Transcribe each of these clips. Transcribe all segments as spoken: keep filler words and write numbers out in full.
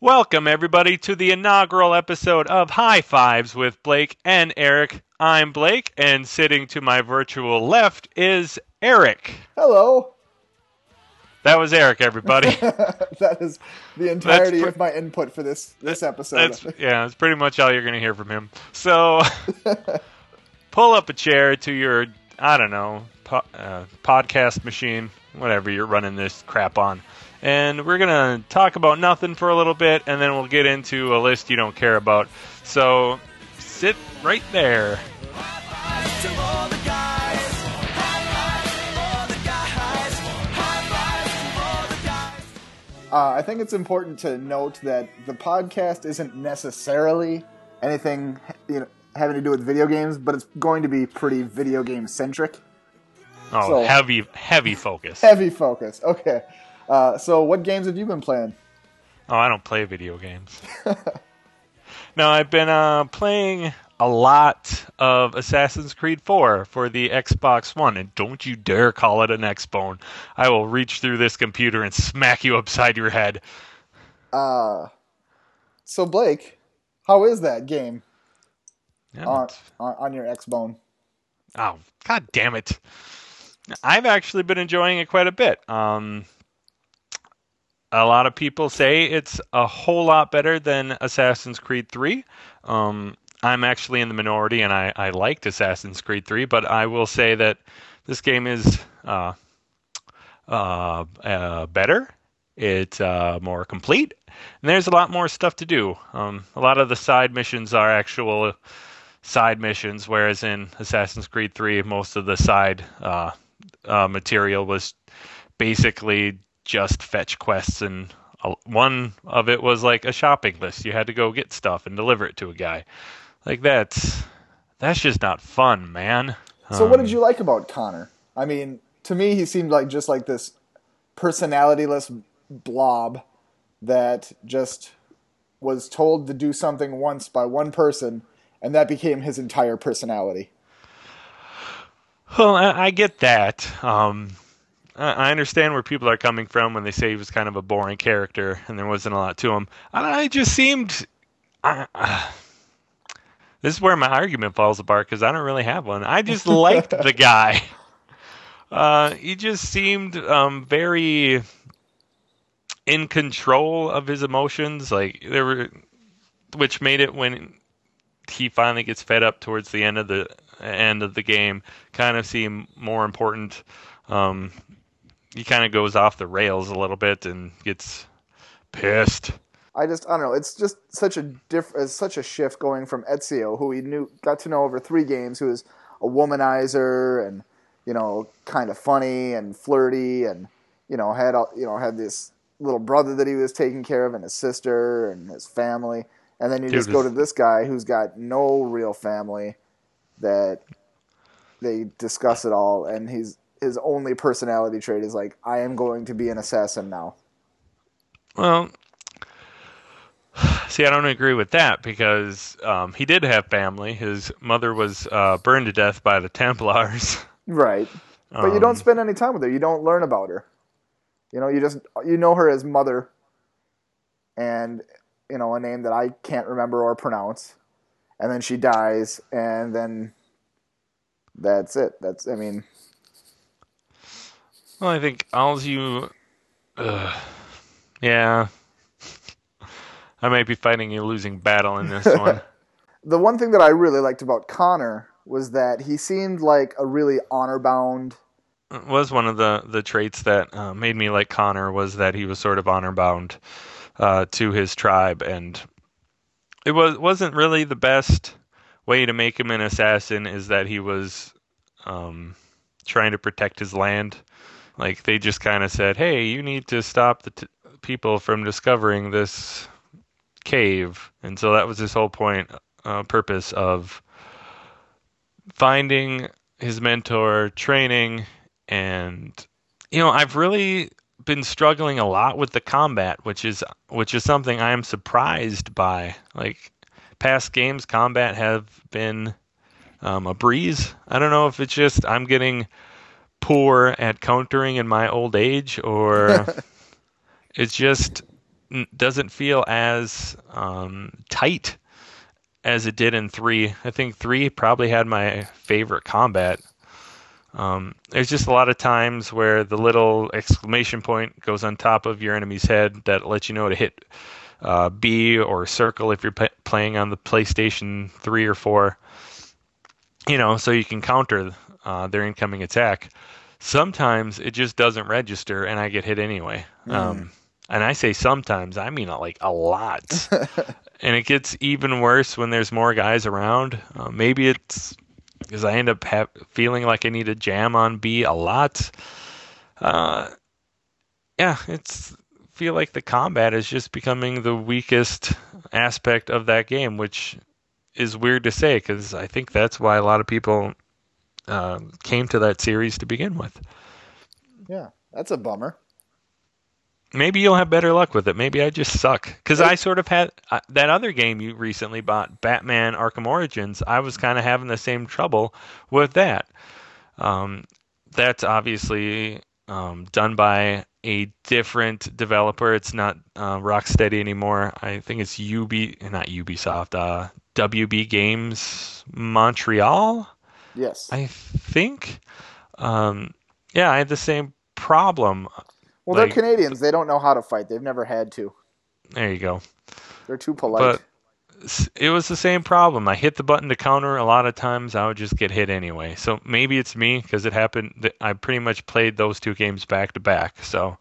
Welcome, everybody, to the inaugural episode of High Fives with Blake and Eric. I'm Blake, and sitting to my virtual left is Eric. Hello. That was Eric, everybody. That is the entirety pr- of my input for this this episode. That's, yeah, that's pretty much all you're going to hear from him. So, pull up a chair to your, I don't know, po- uh, podcast machine, whatever you're running this crap on. And we're going to talk about nothing for a little bit, and then we'll get into a list you don't care about. So, sit right there. Uh, I think it's important to note that the podcast isn't necessarily anything you know, having to do with video games, but it's going to be pretty video game centric. Oh, so, heavy, heavy focus. Heavy focus. Okay. Uh, so, what games have you been playing? Oh, I don't play video games. No, I've been uh, playing a lot of Assassin's Creed four for the Xbox One, and don't you dare call it an X-Bone. I will reach through this computer and smack you upside your head. Uh, so, Blake, how is that game yeah, on, on, on your X-Bone? Oh, god damn it. I've actually been enjoying it quite a bit. Um... A lot of people say it's a whole lot better than Assassin's Creed three. Um, I'm actually in the minority, and I, I liked Assassin's Creed three, but I will say that this game is uh, uh, uh, better. It's uh, more complete, and there's a lot more stuff to do. Um, a lot of the side missions are actual side missions, whereas in Assassin's Creed three, most of the side uh, uh, material was basically just fetch quests, and one of it was like a shopping list. You had to go get stuff and deliver it to a guy. Like that's that's just not fun, man. So um, what did you like about Connor? I mean, to me he seemed like just like this personalityless blob that just was told to do something once by one person, and that became his entire personality. Well, I, I get that. Um I understand where people are coming from when they say he was kind of a boring character and there wasn't a lot to him. I just seemed... Uh, uh, this is where my argument falls apart because I don't really have one. I just liked the guy. Uh, he just seemed um, very in control of his emotions. Like there were, which made it when he finally gets fed up towards the end of the end of the game kind of seem more important. Um, He kind of goes off the rails a little bit and gets pissed. I just, I don't know. It's just such a diff, it's such a shift going from Ezio, who we knew, got to know over three games, who is a womanizer and, you know, kind of funny and flirty, and you know had, you know, had this little brother that he was taking care of, and his sister and his family, and then you Dude, just go to this guy who's got no real family, that they discuss it all, and he's. His only personality trait is like, I am going to be an assassin now. Well, see, I don't agree with that because um, he did have family. His mother was uh, burned to death by the Templars. Right. But um, you don't spend any time with her. You don't learn about her. You know, you just, you know her as Mother and, you know, a name that I can't remember or pronounce. And then she dies, and then that's it. That's, I mean... Well, I think all you... Uh, yeah. I might be fighting a losing battle in this one. The one thing that I really liked about Connor was that he seemed like a really honor-bound... It was one of the, the traits that uh, made me like Connor, was that he was sort of honor-bound uh, to his tribe, and it was, wasn't really the best way to make him an assassin, is that he was um, trying to protect his land. Like, they just kind of said, hey, you need to stop the t- people from discovering this cave. And so that was his whole point, uh, purpose of finding his mentor, training, and, you know, I've really been struggling a lot with the combat, which is which is something I am surprised by. Like, past games, combat have been um, a breeze. I don't know if it's just I'm getting... poor at countering in my old age, or it's just n- doesn't feel as um, tight as it did in three. I think three probably had my favorite combat. Um, there's just a lot of times where the little exclamation point goes on top of your enemy's head that lets you know to hit uh, B or circle if you're p- playing on the PlayStation three or four. You know, so you can counter uh, their incoming attack. Sometimes it just doesn't register, and I get hit anyway. Mm. Um, and I say sometimes, I mean like a lot. And it gets even worse when there's more guys around. Uh, maybe it's because I end up ha- feeling like I need to jam on B a lot. Uh, yeah, it's feel like the combat is just becoming the weakest aspect of that game, which is weird to say because I think that's why a lot of people uh, came to that series to begin with. Yeah, that's a bummer. Maybe you'll have better luck with it. Maybe I just suck. Because It, I sort of had uh, that other game you recently bought, Batman Arkham Origins. I was kind of having the same trouble with that. Um, that's obviously um, done by a different developer. It's not uh, Rocksteady anymore. I think it's U B, not Ubisoft, uh, W B Games Montreal, yes. I think. Um, yeah, I had the same problem. Well, they're Like, Canadians. They don't know how to fight. They've never had to. there you go. They're too But polite. it was the same problem. I hit the button to counter. A lot of times I would just get hit anyway. So maybe it's me because it happened that I pretty much played those two games back to back. So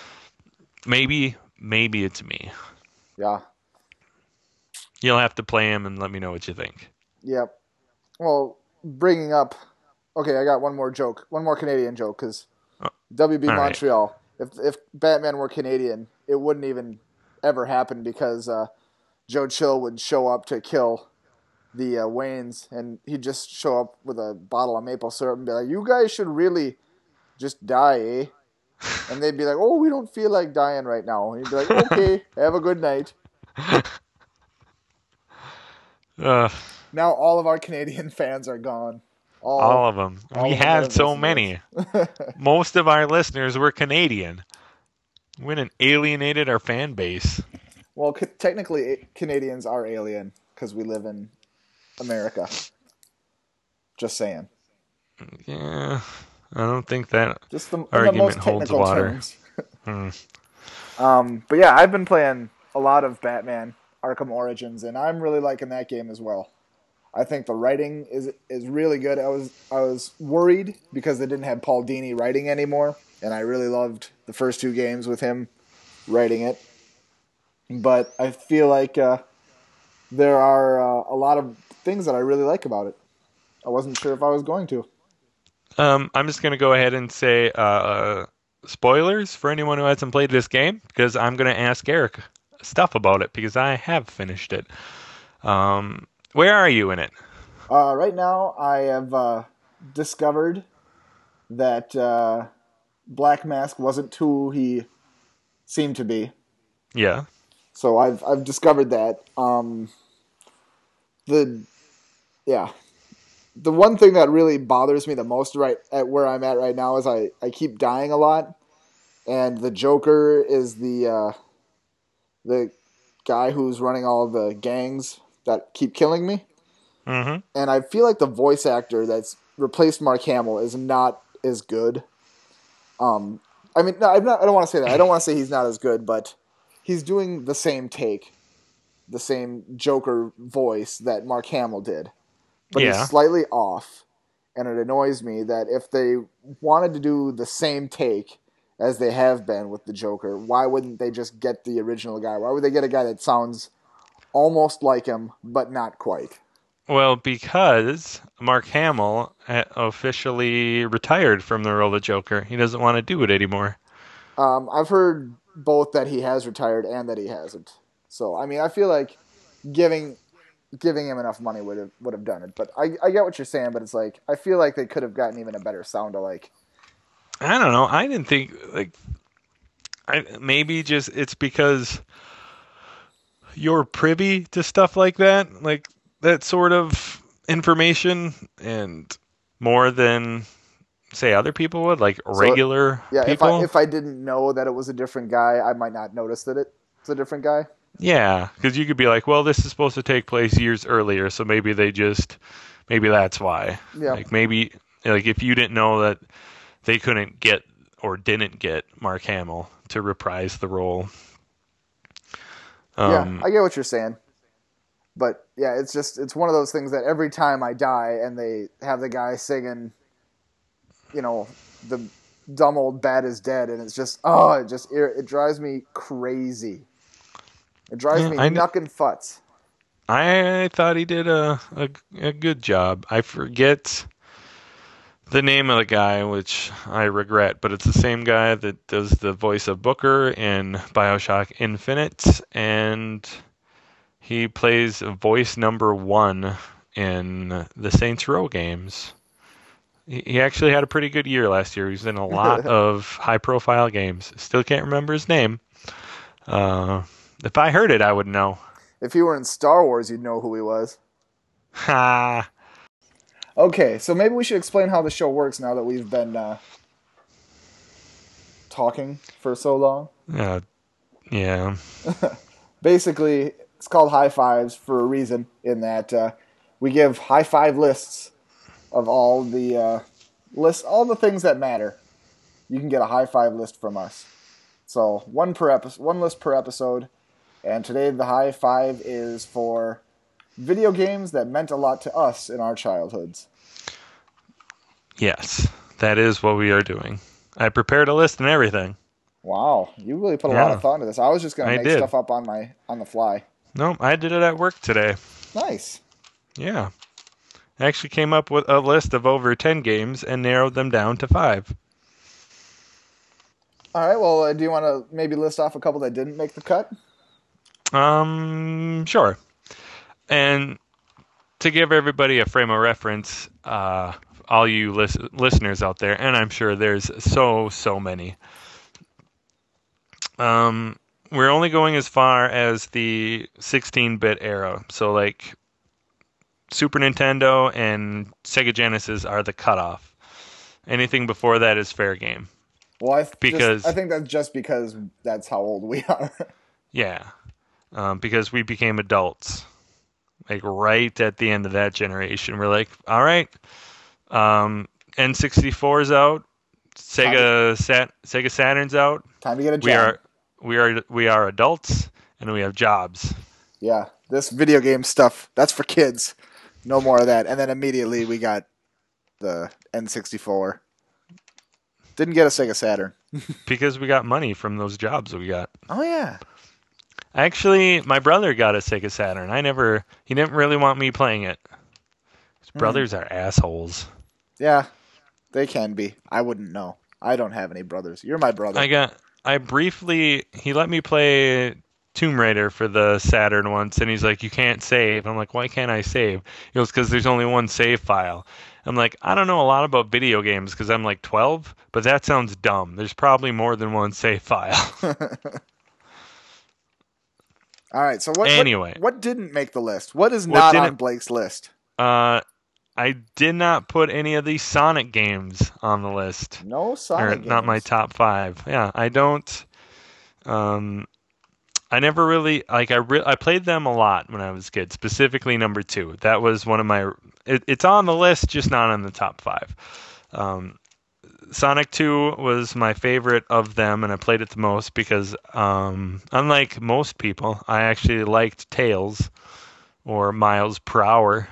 maybe, maybe it's me. Yeah. You'll have to play him and let me know what you think. Yep. Well, bringing up. Okay, I got one more joke. One more Canadian joke because Oh, W B all right. Montreal. If if Batman were Canadian, it wouldn't even ever happen because uh, Joe Chill would show up to kill the uh, Waynes, and he'd just show up with a bottle of maple syrup and be like, "You guys should really just die, eh?" And they'd be like, "Oh, we don't feel like dying right now." And he'd be like, "Okay, have a good night." uh, Now all of our Canadian fans are gone. All all of them. all We of them that had have so listened many. to us. Most of our listeners were Canadian. We went and alienated our fan base. Well, c- technically, Canadians are alien because we live in America. Just saying. Yeah, I don't think that Just the, in the argument most holds technical water. terms. Hmm. Um, but yeah, I've been playing a lot of Batman Arkham Origins, and I'm really liking that game as well. I think the writing is is really good. I was I was worried because they didn't have Paul Dini writing anymore, and I really loved the first two games with him writing it. But I feel like uh, there are uh, a lot of things that I really like about it. I wasn't sure if I was going to. Um, I'm just gonna go ahead and say uh, spoilers for anyone who hasn't played this game because I'm gonna ask Eric stuff about it because I have finished it. Um, where are you in it? Uh, right now, I have uh, discovered that uh, Black Mask wasn't who he seemed to be. Yeah. So I've I've discovered that. Um, the yeah, the one thing that really bothers me the most right at where I'm at right now is I, I keep dying a lot, and the Joker is the uh, the guy who's running all the gangs that keep killing me. Mm-hmm. And I feel like the voice actor that's replaced Mark Hamill is not as good. Um, I mean, no, I'm not, I don't want to say that. I don't want to say he's not as good, but he's doing the same take, the same Joker voice that Mark Hamill did, but he's Yeah. slightly off, and it annoys me that if they wanted to do the same take as they have been with the Joker, why wouldn't they just get the original guy? Why would they get a guy that sounds almost like him, but not quite? Well, because Mark Hamill ha- officially retired from the role of Joker. He doesn't want to do it anymore. Um, I've heard both that he has retired and that he hasn't. So I mean, I feel like giving giving him enough money would have would have done it. But I, I get what you're saying, but it's like I feel like they could have gotten even a better sound alike. I don't know. I didn't think like I, maybe just it's because you're privy to stuff like that, like that sort of information, and more than say other people would, like So regular yeah, if I people. if I didn't know that it was a different guy, I might not notice that it. It's a different guy. Yeah, because you could be like, well, this is supposed to take place years earlier, so maybe they just, maybe that's why. Yeah. Like maybe, like if you didn't know that they couldn't get or didn't get Mark Hamill to reprise the role. Yeah, Um, I get what you're saying. But yeah, it's just it's one of those things that every time I die and they have the guy singing, you know, the dumb old bat is dead, and it's just oh, it just it drives me crazy. It drives yeah, me I, kn- knuckin' futz. I thought he did a, a a good job. I forget the name of the guy, which I regret, but it's the same guy that does the voice of Booker in BioShock Infinite, and he plays voice number one in the Saints Row games. He he actually had a pretty good year last year. He was in a lot of high-profile games. Still can't remember his name. Uh, if I heard it, I would know. If he were in Star Wars, you'd know who he was. Ha! Okay, so maybe we should explain how the show works now that we've been uh, talking for so long. Uh, yeah. Basically, it's called High Fives for a reason, in that uh, we give high five lists of all the uh, lists, all the things that matter. You can get a high five list from us. So one per episode, one list per episode, and today the high five is for video games that meant a lot to us in our childhoods. Yes, that is what we are doing. I prepared a list and everything. Wow, you really put a Yeah. lot of thought into this. I was just gonna I make did. stuff up on my on the fly. No, I did it at work today. Nice. Yeah. I actually came up with a list of over ten games and narrowed them down to five. All right. Well, uh, do you want to maybe list off a couple that didn't make the cut? Um, sure. And to give everybody a frame of reference, uh, all you lis- listeners out there, and I'm sure there's so, so many, um, we're only going as far as the sixteen-bit era. So, like, Super Nintendo and Sega Genesis are the cutoff. Anything before that is fair game. Well, I th- Because- just, I think that's just because that's how old we are. Yeah. Um, because we became adults. Like, right at the end of that generation. We're like, all right, um, N sixty-four's out. Sega Sat- Sega Saturn's out. Time to get a job. We are we are we are adults and we have jobs. Yeah, this video game stuff, that's for kids. No more of that. And then immediately we got the N sixty-four. Didn't get a Sega Saturn. Because we got money from those jobs we got. Oh, yeah. Actually, my brother got a Sega Saturn. I never he didn't really want me playing it. His Hmm. brothers are assholes. Yeah, they can be. I wouldn't know. I don't have any brothers. You're my brother. I got I briefly he let me play Tomb Raider for the Saturn once, and he's like, you can't save. I'm like, why can't I save? He goes, because there's only one save file. I'm like, I don't know a lot about video games because I'm like twelve, but that sounds dumb. There's probably more than one save file. All right, so what, Anyway. what, what didn't make the list? What is What not on didn't- Blake's list? uh, I did not put any of these Sonic games on the list. No Or Sonic games. not my top five. Yeah, I don't. Um, I never really like. I re- I played them a lot when I was a kid. Specifically, number two. That was one of my. It, it's on the list, just not on the top five. Um, Sonic two was my favorite of them, and I played it the most because, um, unlike most people, I actually liked Tails or Miles per Hour.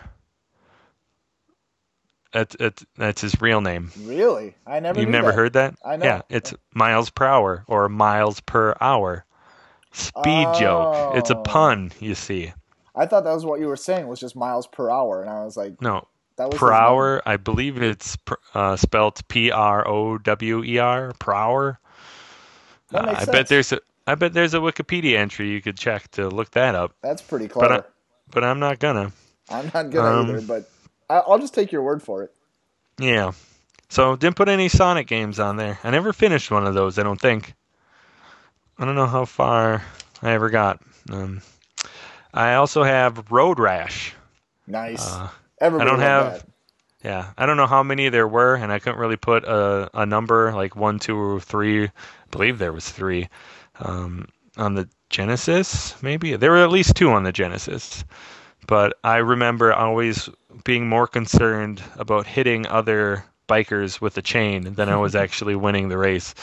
That's that's that's his real name. Really? I never You've knew never that. heard that? I know. Yeah, it's miles per hour or miles per hour. Speed joke. It's a Oh. pun, you see. I thought that was what you were saying was just miles per hour, and I was like, No, that was per his name. hour. I believe it's pr- uh, spelled P R O W E R per hour. That Uh, makes I sense. bet there's a I bet there's a Wikipedia entry you could check to look that up. That's pretty But I, clever. but I'm not gonna. I'm not gonna um, either, but I, I'll just take your word for it. Yeah. So didn't put any Sonic games on there. I never finished one of those. I don't think. I don't know how far I ever got. Um, I also have Road Rash. Nice. Uh, Everybody I don't loved have- that. Yeah, I don't know how many there were, and I couldn't really put a, a number like one, two, or three. I believe there was three. Um, on the Genesis, maybe. There were at least two on the Genesis. But I remember always being more concerned about hitting other bikers with a chain than I was actually winning the race.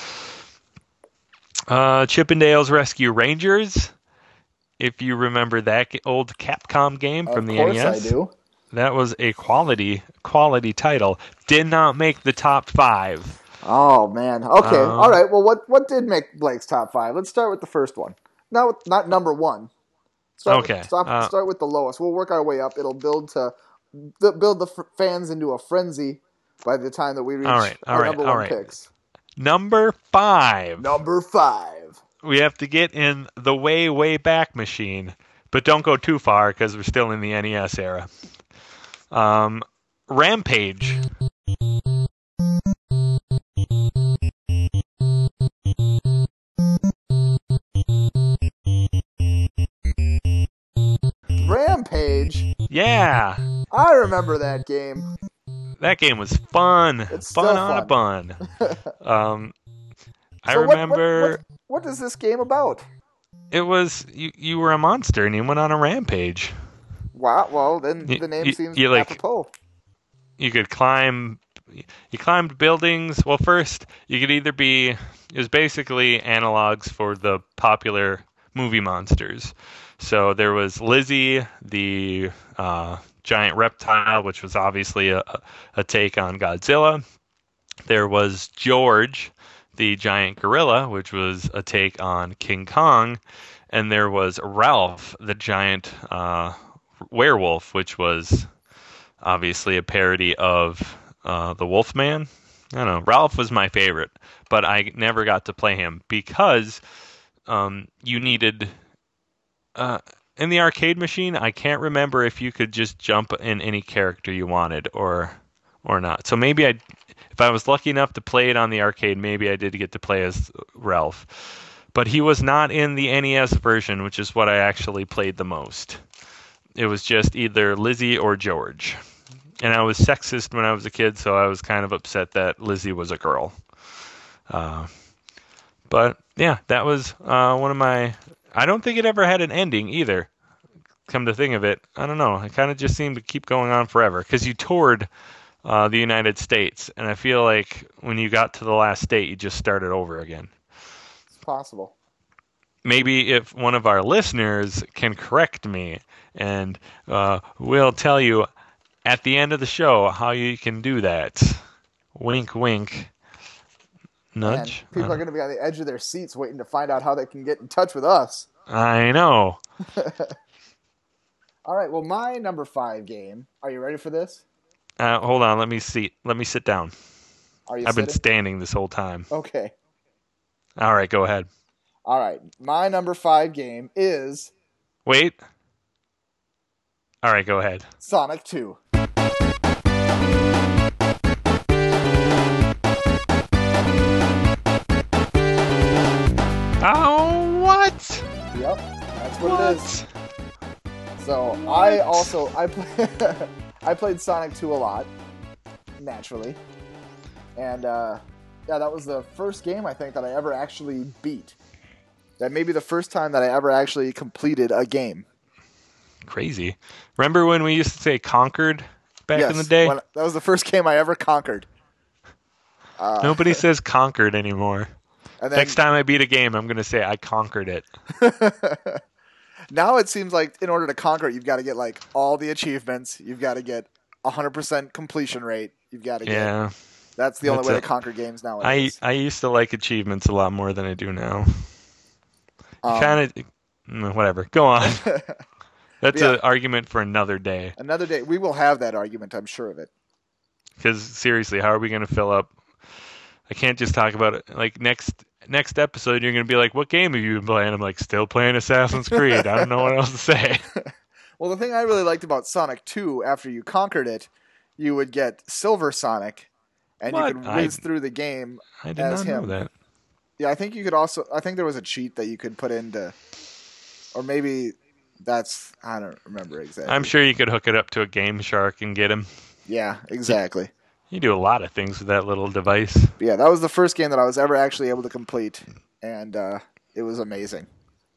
Uh, Chippendales Rescue Rangers. If you remember that old Capcom game from Of the course N E S. I do. That was a quality quality title. Did not make the top five. Oh man. Okay. Um, All right. Well, what what did make Blake's top five? Let's start with the first one. Not not number one. Start, Okay. Stop, Uh, start with the lowest. We'll work our way up. It'll build to build the f- fans into a frenzy by the time that we reach all right. All our right. number All one right. picks. Number five. Number five. We have to get in the way way back machine, but don't go too far because we're still in the N E S era. Um, Rampage. Rampage. Yeah, I remember that game. that game was fun. It's fun still on a bun. Um, I So what- what- remember What, what is this game about? it was you. You were a monster and you went on a rampage. Wow. Well, then You- the name you- seems you like- apropos. You could climb. You climbed buildings. Well, first you could either be. It was basically analogs for the popular movie monsters. So there was Lizzie, the uh, giant reptile, which was obviously a, a take on Godzilla. There was George, the giant gorilla, which was a take on King Kong. And there was Ralph, the giant uh, werewolf, which was obviously a parody of uh, the Wolfman. I don't know. Ralph was my favorite, but I never got to play him because um, you needed... Uh, in the arcade machine, I can't remember if you could just jump in any character you wanted or or not. So maybe I, if I was lucky enough to play it on the arcade, maybe I did get to play as Ralph. But he was not in the N E S version, which is what I actually played the most. It was just either Lizzie or George. And I was sexist when I was a kid, so I was kind of upset that Lizzie was a girl. Uh, but yeah, that was uh, one of my... I don't think it ever had an ending either. Come to think of it, I don't know. It kind of just seemed to keep going on forever because you toured uh, the United States, and I feel like when you got to the last state, you just started over again. It's possible. Maybe if one of our listeners can correct me, and uh, we'll tell you at the end of the show how you can do that. Wink, wink. Nudge. Man, people are going to be on the edge of their seats waiting to find out how they can get in touch with us. I know. All right, well, my number five game. Are you ready for this? Uh, hold on. Let me see. Let me sit down. Are you I've been sitting? standing this whole time. Okay. All right, go ahead. All right, my number five game is Wait. All right, go ahead. Sonic two. Oh, what? Yep, that's what, What? it is. So I also I play, I played Sonic two a lot, naturally, and uh, yeah, that was the first game I think that I ever actually beat. That may be the first time that I ever actually completed a game. Crazy. Remember when we used to say conquered back yes, in the day? when- that was the first game I ever conquered. Uh, Nobody says conquered anymore. and then, Next time I beat a game, I'm going to say I conquered it. now it seems like in order to conquer it, you've got to get like all the achievements. You've got to get one hundred percent completion rate. You've got to get. Yeah. That's the only That's way a- to conquer games I, nowadays. I used to like achievements a lot more than I do now. Um, Kind of, whatever. Go on. That's Yeah. an argument for another day. Another day, we will have that argument. I'm sure of it. Because seriously, how are we going to fill up? I can't just talk about it. Like next next episode, you're going to be like, "What game have you been playing?" I'm like, "Still playing Assassin's Creed." I don't know what else to say. Well, the thing I really liked about Sonic two, after you conquered it, you would get Silver Sonic, and What? you could I- whiz through the game. I did As not know him. that. Yeah, I think you could also. I think there was a cheat that you could put into, or maybe that's. I don't remember exactly. I'm sure you could hook it up to a Game Shark and get him. Yeah, exactly. You do a lot of things with that little device. But yeah, that was the first game that I was ever actually able to complete, and uh, it was amazing.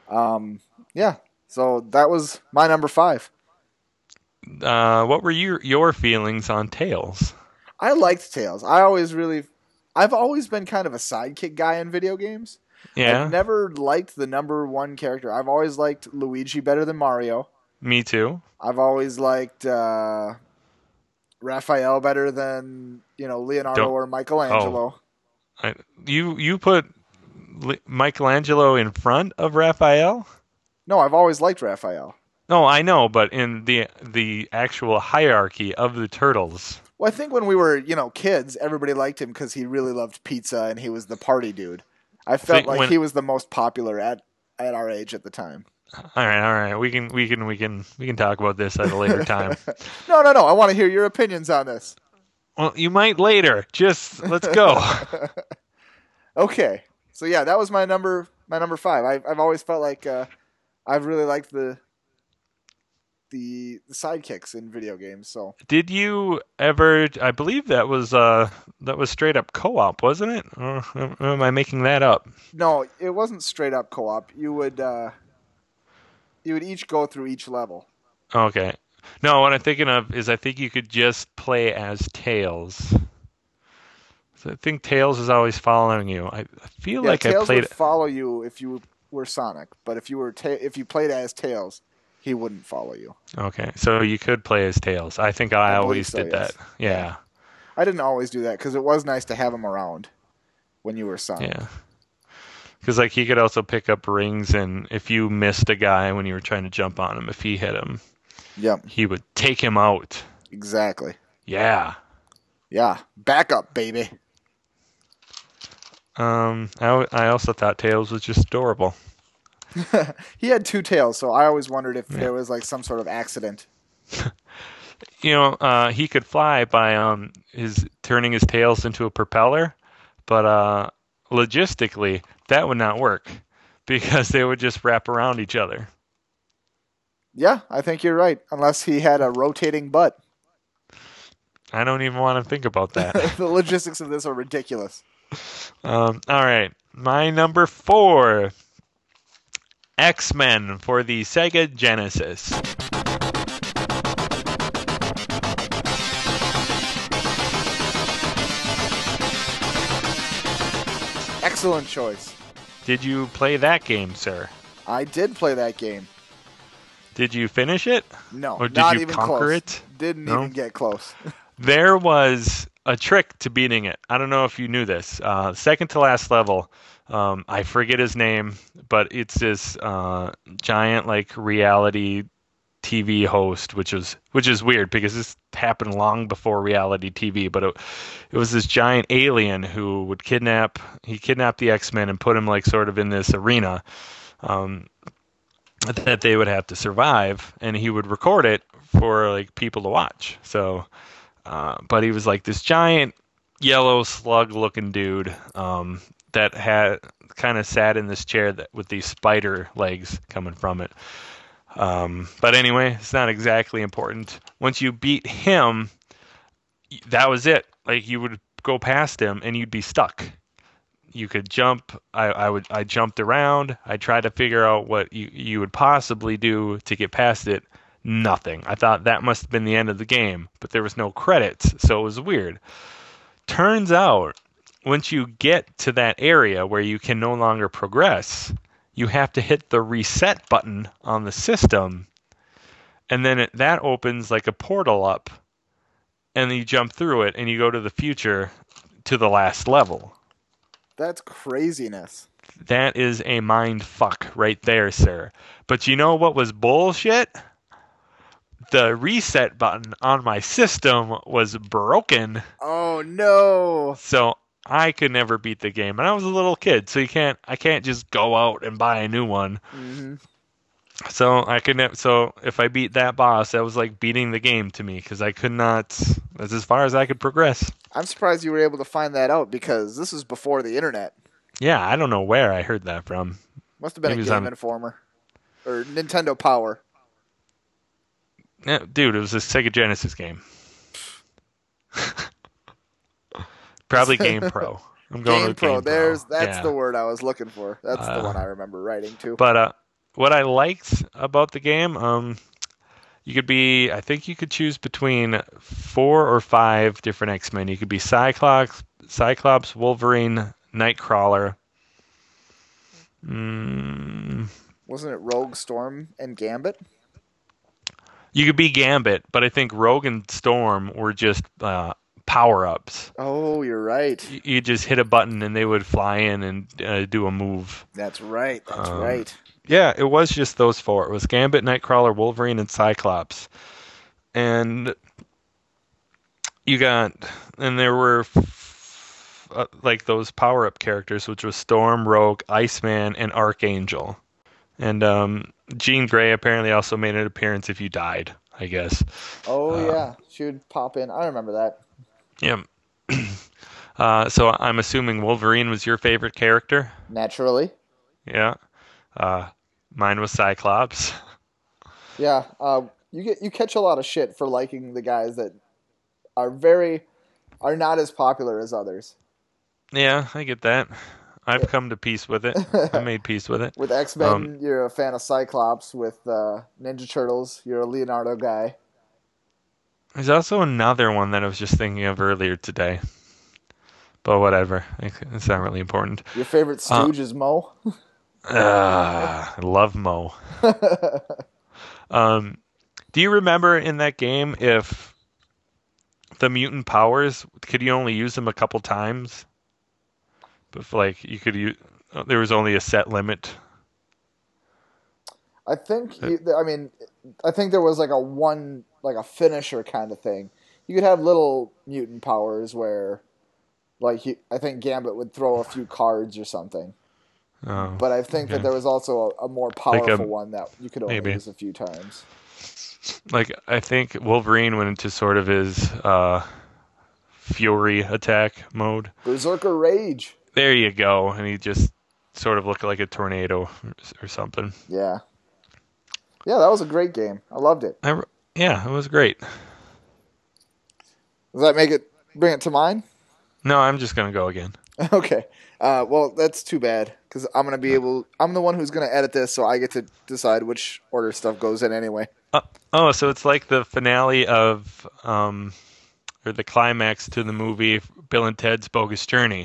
Um, yeah. So that was my number five. Uh, what were your your feelings on Tails? I liked Tails. I always really, I've always been kind of a sidekick guy in video games. I've Yeah, never liked the number one character. I've always liked Luigi better than Mario. me too. I've always liked uh, Raphael better than you know Leonardo Don't. or Oh, Michelangelo. I, you you put Li- Michelangelo in front of Raphael? No, I've always liked Raphael. No, I know, but in the the actual hierarchy of the turtles. Well, I think when we were you know kids, everybody liked him because he really loved pizza and he was the party dude. I felt Think like when he was the most popular at at our age at the time. All right, all right. We can we can we can we can talk about this at a later time. no, no, no. I want to hear your opinions on this. Well, you might later. Just let's go. Okay. So yeah, that was my number my number five. I, I've always felt like uh, I've really liked the the the sidekicks in video games. So Did you ever? I believe that was uh that was straight up co-op, wasn't it? Or am I making that up? no, it wasn't straight up co-op. You would uh, you would each go through each level. Okay. No, what I'm thinking of is I think you could just play as Tails. So I think Tails is always following you. I, I feel Yeah, like I Tails played. would follow you if you were Sonic, but if you were ta- if you played as Tails, he wouldn't follow you. Okay, so you could play as Tails. I think I, I believe always so, did yes. that. Yeah, I didn't always do that because it was nice to have him around when you were Sonic. yeah. Because like he could also pick up rings, and if you missed a guy when you were trying to jump on him, if he hit him, Yep, he would take him out. exactly. Yeah. Yeah, back up, baby. Um, I, al- I also thought Tails was just adorable. He had two tails, so I always wondered if Yeah. there was like some sort of accident. You know, uh, he could fly by um his turning his tails into a propeller, but uh, logistically that would not work because they would just wrap around each other. Yeah, I think you're right. Unless he had a rotating butt. I don't even want to think about that. The logistics of this are ridiculous. Um, all right, my number four, X-Men for the Sega Genesis. Excellent choice. Did you play that game, sir? I did play that game. Did you finish it? No, Or did not you even conquer close. it? Didn't No? even get close. There was a trick to beating it. I don't know if you knew this. Uh, second to last level, um, I forget his name, but it's this uh, giant like reality T V host, which is which is weird because this happened long before reality T V. But it, it was this giant alien who would kidnap. He kidnapped the X-Men and put him like sort of in this arena. Um, that they would have to survive, and he would record it for like people to watch. So, uh, but he was like this giant yellow slug-looking dude um, that had kind of sat in this chair that with these spider legs coming from it. Um, but anyway, it's not exactly important. Once you beat him, that was it. Like you would go past him, and you'd be stuck. You could jump. I, I would. I jumped around. I tried to figure out what you you would possibly do to get past it. Nothing. I thought that must have been the end of the game, but there was no credits, so it was weird. Turns out, once you get to that area where you can no longer progress, you have to hit the reset button on the system, and then it, that opens like a portal up, and then you jump through it, and you go to the future, to the last level. That's craziness. That is a mind fuck right there, sir. But you know what was bullshit? The reset button on my system was broken, Oh no. so I could never beat the game. And I was a little kid, so you can't. I can't just go out and buy a new one. Mm-hmm. So I could. Ne- so if I beat that boss, that was like beating the game to me because I could not. That's as far as I could progress. I'm surprised you were able to find that out because this is before the internet. Yeah, I don't know where I heard that from. Must have been Maybe it a was Game on- Informer or Nintendo Power. Yeah, dude, it was a Sega Genesis game. Probably Game Pro. I'm going Game with Pro. Game There's Pro. that's Yeah. the word I was looking for. That's Uh, the one I remember writing too. But uh, what I liked about the game, um, you could be, I think you could choose between four or five different X-Men. You could be Cyclops, Cyclops, Wolverine, Nightcrawler. Mm, Wasn't it Rogue, Storm, and Gambit? you could be Gambit, but I think Rogue and Storm were just uh, power-ups. Oh, you're right. You, you just hit a button and they would fly in and uh, do a move. That's right. That's Um, right. Yeah, it was just those four. It was Gambit, Nightcrawler, Wolverine, and Cyclops. And you got, and there were f- uh, like those power-up characters, which was Storm, Rogue, Iceman, and Archangel. And um, Jean Grey apparently also made an appearance if you died, I guess. Oh Uh, yeah, she would pop in. I remember that. Yeah. Uh, so I'm assuming Wolverine was your favorite character? Naturally. Yeah. Uh, mine was Cyclops. Yeah. Uh, you get you catch a lot of shit for liking the guys that are very are not as popular as others. Yeah, I get that. I've come to peace with it. I made peace with it. With X Men, Um, you're a fan of Cyclops. With uh, Ninja Turtles, you're a Leonardo guy. There's also another one that I was just thinking of earlier today. But whatever. It's not really important. Your favorite Uh, Stooge is Mo. Ah, I love Mo. Um, do you remember in that game if the mutant powers, could you only use them a couple times? But if, like you could use, there was only a set limit. I think Uh, you, I mean, I think there was like a one, like a finisher kind of thing. You could have little mutant powers where, like, he, I think Gambit would throw a few cards or something. Oh, But I think that okay. there was also a, a more Like powerful a one that you could only maybe. use a few times. Like I think Wolverine went into sort of his uh, fury attack mode. Berserker Rage. There you go, and he just sort of looked like a tornado or, or something. Yeah. Yeah, that was a great game. I loved it. I, yeah, it was great. Does that make it, bring it to mind? No, I'm just gonna go again. Okay. Uh, well, that's too bad because I'm gonna be able. I'm the one who's gonna edit this, so I get to decide which order stuff goes in anyway. Uh, oh, so it's like the finale of, um, or the climax to the movie Bill and Ted's Bogus Journey,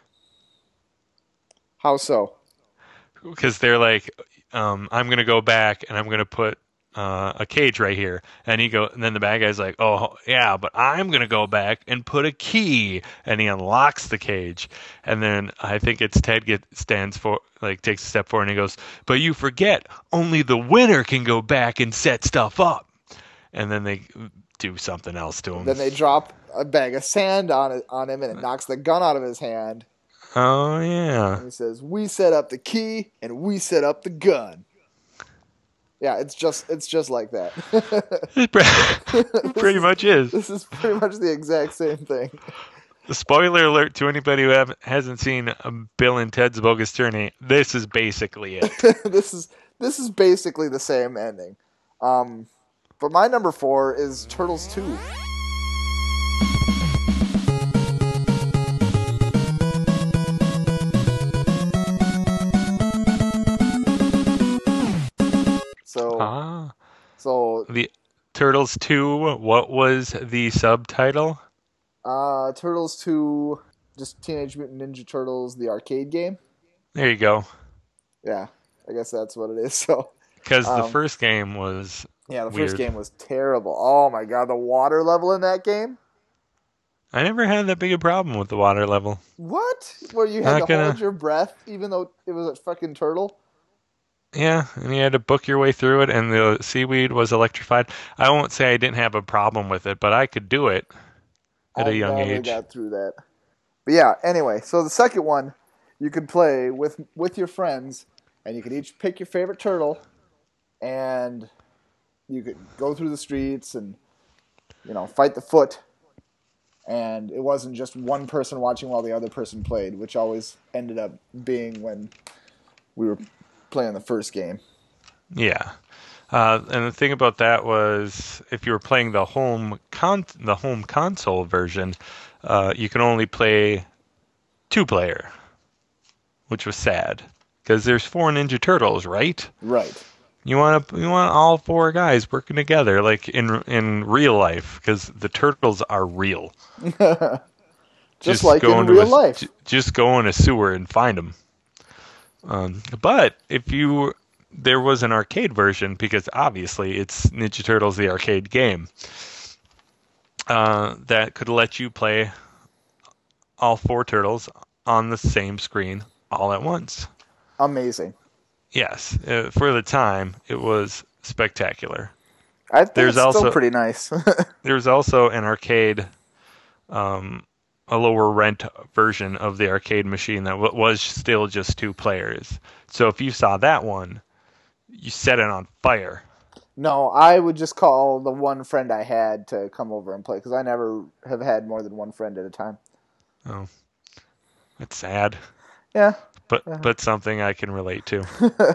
How so? because they're like, um, I'm gonna go back and I'm gonna put uh, a cage right here, and he go, and then the bad guy's like, oh yeah, but I'm gonna go back and put a key, and he unlocks the cage, and then I think it's Ted get stands for like takes a step forward and he goes, but you forget, only the winner can go back and set stuff up, and then they do something else to him. Then they drop a bag of sand on it on him, and it knocks the gun out of his hand. Oh yeah. And he says, "We set up the key, and we set up the gun." Yeah, it's just it's just like that. It pre- pretty much is. This is pretty much the exact same thing. Spoiler alert to anybody who haven't, hasn't seen um, Bill and Ted's Bogus Journey. This is basically it. this is this is basically the same ending. Um, but my number four is Turtles two. So Ah, so the Turtles two. What was the subtitle? uh, Turtles two, just Teenage Mutant Ninja Turtles, the arcade game. There you go. Yeah, I guess that's what it is. So Because the Um, first game was yeah, the weird. first game was terrible. Oh my god, the water level in that game. I never had that big a problem with the water level. What? Where you had Not to gonna- hold your breath even though it was a fucking turtle? Yeah, and you had to book your way through it, and the seaweed was electrified. I won't say I didn't have a problem with it, but I could do it at I a young never age. got through that. But yeah, anyway, so the second one you could play with with your friends, and you could each pick your favorite turtle, and you could go through the streets and you know fight the foot. And it wasn't just one person watching while the other person played, which always ended up being when we were playing the first game. Yeah. Uh, and the thing about that was, if you were playing the home con- the home console version, uh, you can only play two player, which was sad. because there's four Ninja Turtles, right? Right. You want to, you want all four guys working together, like in in real life, because the turtles are real. Just like in real a, life. Just go in a sewer and find them. Um, but if you, there was an arcade version, because obviously it's Ninja Turtles the arcade game, uh, that could let you play all four turtles on the same screen all at once. Amazing. Yes, uh, for the time, it was spectacular. I think there's it's also, still pretty nice. There's also an arcade, um, a lower rent version of the arcade machine that w- was still just two players. So if you saw that one, you set it on fire. No, I would just call the one friend I had to come over and play, because I never have had more than one friend at a time. Oh, that's sad. Yeah. But yeah. but something I can relate to.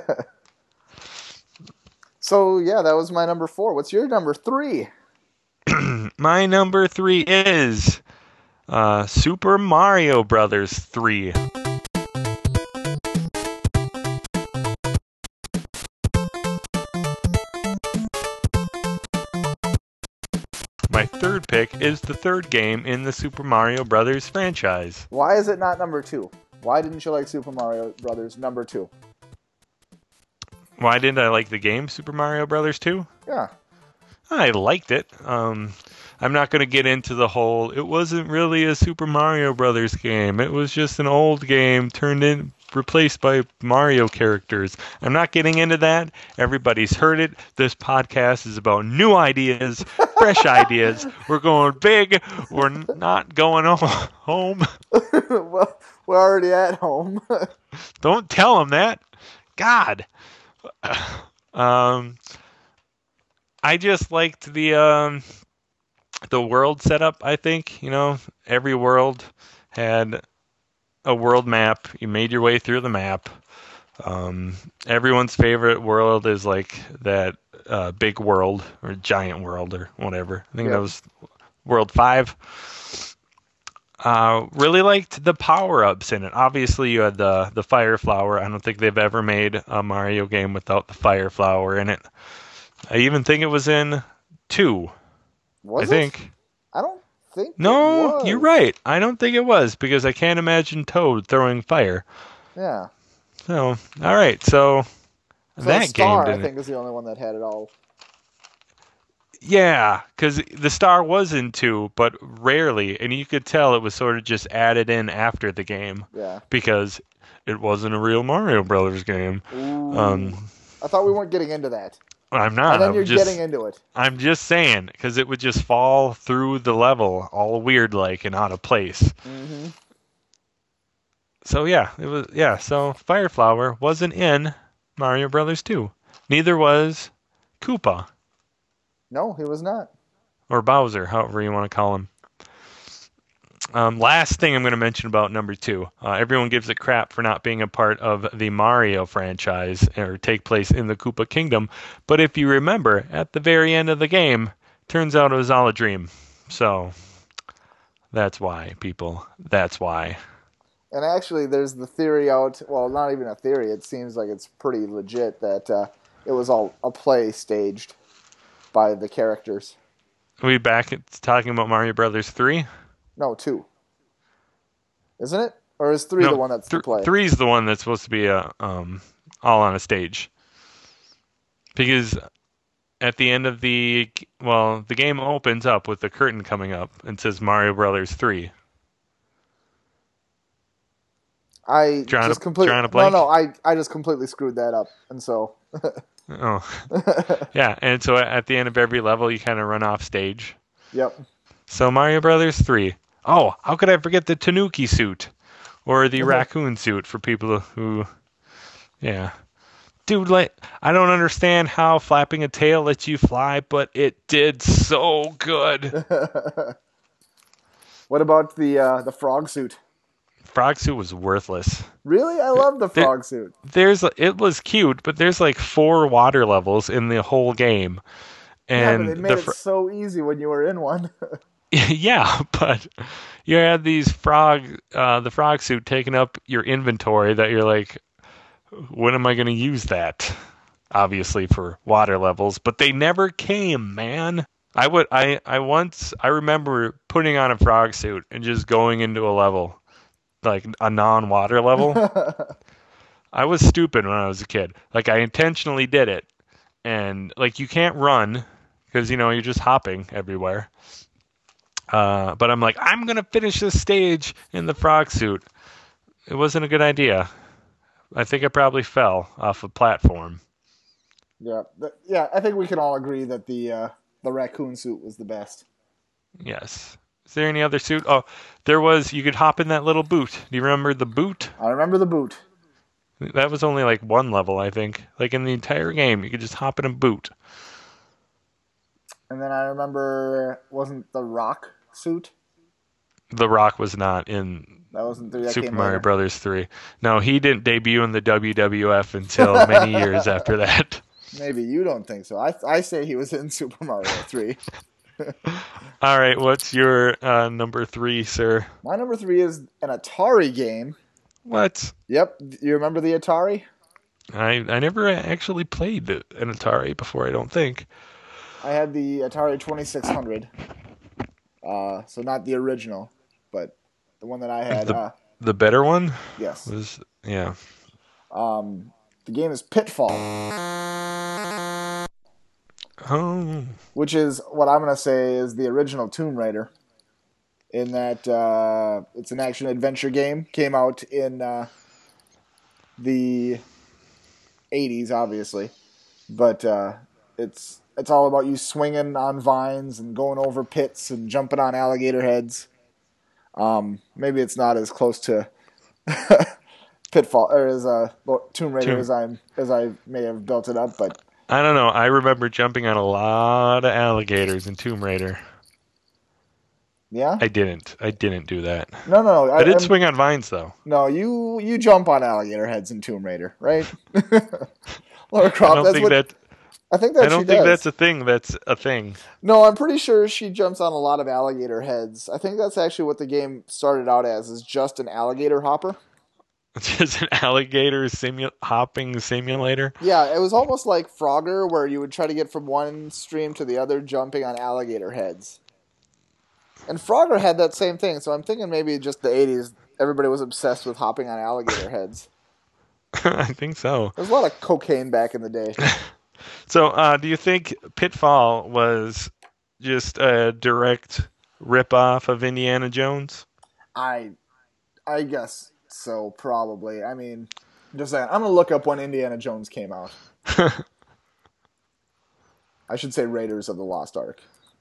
So, yeah, that was my number four. What's your number three? My number three is uh, Super Mario Brothers three. My third pick is the third game in the Super Mario Brothers franchise. Why is it not number two? Why didn't you like Super Mario Brothers number two? Why didn't I like the game Super Mario Brothers two? Yeah. I liked it. Um, I'm not going to get into the whole, it wasn't really a Super Mario Brothers game. It was just an old game turned in, replaced by Mario characters. I'm not getting into that. Everybody's heard it. This podcast is about new ideas, fresh ideas. We're going big. We're not going home. Well, we're already at home. Don't tell them that. God. Um, I just liked the um, the world setup. I think, you know, every world had a world map. You made your way through the map. Um, everyone's favorite world is like that uh, big world or giant world or whatever. I think yeah. that was World Five. Uh, really liked the power-ups in it. Obviously, you had the the fire flower. I don't think they've ever made a Mario game without the fire flower in it. I even think it was in two. Was I it? think. I don't think. No, it was. You're right. I don't think it was because I can't imagine Toad throwing fire. Yeah. So, all right. So, so that Star, game I think, is the only one that had it all. Yeah, because the star was in two, but rarely, and you could tell it was sort of just added in after the game. Yeah. Because it wasn't a real Mario Brothers game. Ooh. Um, I thought we weren't getting into that. I'm not. And then I'm you're just, getting into it. I'm just saying, because it would just fall through the level all weird-like and out of place. Mm-hmm. So yeah, it was. Yeah, so Fire Flower wasn't in Mario Brothers two. Neither was Koopa. No, he was not. Or Bowser, however you want to call him. Um, last thing I'm going to mention about number two. Uh, everyone gives it crap for not being a part of the Mario franchise or take place in the Koopa Kingdom. But if you remember, at the very end of the game, turns out it was all a dream. So that's why, people. That's why. And actually, there's the theory out. Well, not even a theory. It seems like it's pretty legit that uh, it was all a play staged by the characters. Are we back at talking about Mario Brothers three? No, two. Isn't it? Or is three no, the one that's th- the play? Three's the one that's supposed to be a, um, all on a stage. Because at the end of the... Well, the game opens up with the curtain coming up and says Mario Brothers three. I drawing just a, completely... drawing a blank? No, no, I, I just completely screwed that up. And so... oh. Yeah, and so at the end of every level, you kind of run off stage. Yep. So Mario Brothers three. Oh, how could I forget the Tanuki suit? Or the raccoon suit for people who... Yeah. Dude, like, I don't understand how flapping a tail lets you fly, but it did so good. What about the uh, the frog suit? Frog suit was worthless. Really? I love the frog there, suit. There's It was cute, but there's like four water levels in the whole game. And yeah, but they made the fr- it so easy when you were in one. Yeah, but you had these frog, uh, the frog suit taking up your inventory that you're like, when am I going to use that? Obviously for water levels, but they never came, man. I would I I once I remember putting on a frog suit and just going into a level, like a non-water level. I was stupid when I was a kid. Like I intentionally did it. And like you can't run because you know you're just hopping everywhere. Uh, but I'm like, I'm gonna finish this stage in the frog suit. It wasn't a good idea. I think I probably fell off a platform. Yeah, th- yeah. I think we can all agree that the uh, the raccoon suit was the best. Yes. Is there any other suit? Oh, there was. You could hop in that little boot. Do you remember the boot? I remember the boot. That was only like one level, I think. Like in the entire game, you could just hop in a boot. And then I remember, wasn't the Rock suit? The Rock was not in That wasn't three. That Super came Mario later. Brothers three. No, he didn't debut in the W W F until many years after that. Maybe you don't think so. I I say he was in Super Mario three. All right, what's your uh, number three, sir? My number three is an Atari game. What? Yep. You remember the Atari? I I never actually played an Atari before, I don't think. I had the Atari twenty-six hundred. Uh, so not the original, but the one that I had. The, uh, the better one? yes. Was yeah. Um, the game is Pitfall. Oh. Which is what I'm going to say is the original Tomb Raider. In that uh, it's an action adventure game. Came out in uh, the eighties, obviously, but uh, it's it's all about you swinging on vines and going over pits and jumping on alligator heads. Um, maybe it's not as close to Pitfall or as uh, Tomb Raider Tomb. as I as I may have built it up, but I don't know. I remember jumping on a lot of alligators in Tomb Raider. yeah, I didn't. I didn't do that. no, no, no. I, I did I'm, swing on vines though. No, you you jump on alligator heads in Tomb Raider, right? Lara Croft. I don't that's think what, that. I think that I don't she think does. that's a thing. That's a thing. No, I'm pretty sure she jumps on a lot of alligator heads. I think that's actually what the game started out as, is just an alligator hopper. Just an alligator simu- hopping simulator. Yeah, it was almost like Frogger, where you would try to get from one stream to the other jumping on alligator heads. And Frogger had that same thing, so I'm thinking maybe just the eighties, everybody was obsessed with hopping on alligator heads. I think so. There was a lot of cocaine back in the day. So, uh, do you think Pitfall was just a direct rip-off of Indiana Jones? I, I guess so, probably. I mean, just saying, I'm gonna look up when Indiana Jones came out. I should say Raiders of the Lost Ark.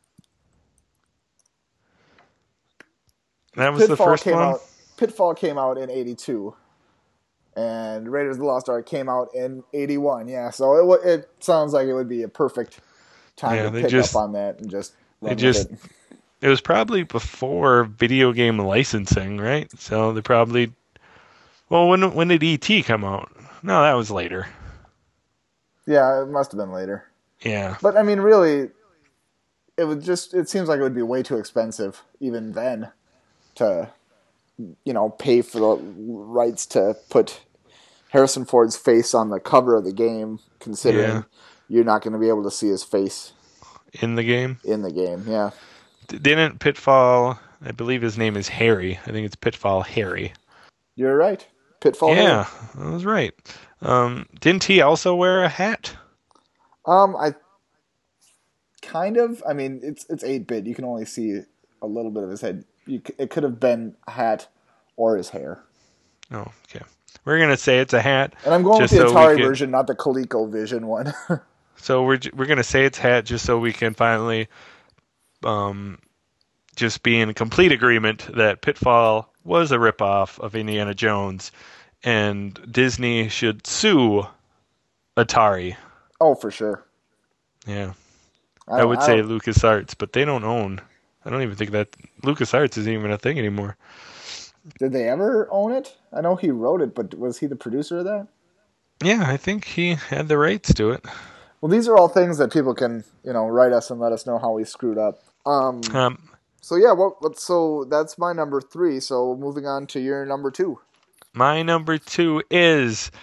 That was Pitfall the first came one? out. Pitfall came out in eighty-two, and Raiders of the Lost Ark came out in eighty-one. Yeah, so it wa- it sounds like it would be a perfect time Yeah, to they pick just- up on that and just they run just- with it. It was probably before video game licensing, right? So they probably... Well, when when did E T come out? No, that was later. Yeah, it must have been later. Yeah. But I mean, really, it would just it seems like it would be way too expensive even then to, you know, pay for the rights to put Harrison Ford's face on the cover of the game, considering Yeah. you're not going to be able to see his face In the game? in the game. Yeah. D- Didn't Pitfall... I believe his name is Harry. I think it's Pitfall Harry. You're right. Pitfall. Yeah, I was right. Um, didn't he also wear a hat? Um, I kind of. I mean, it's it's eight bit. You can only see a little bit of his head. You, c- it could have been a hat or his hair. Oh, okay. We're gonna say it's a hat. And I'm going just with the so we Atari can- version, not the ColecoVision one. So we're j- we're gonna say it's hat just so we can finally, um, just be in complete agreement that Pitfall was a ripoff of Indiana Jones, and Disney should sue Atari. Oh, for sure. Yeah, I, I would I say don't- LucasArts, but they don't own. I don't even think that LucasArts isn't even a thing anymore. Did they ever own it? I know he wrote it, but was he the producer of that? Yeah, I think he had the rights to it. Well, these are all things that people can, you know, write us and let us know how we screwed up. Um. Um, So yeah, what? what so that's my number three. So moving on to your number two. my number two is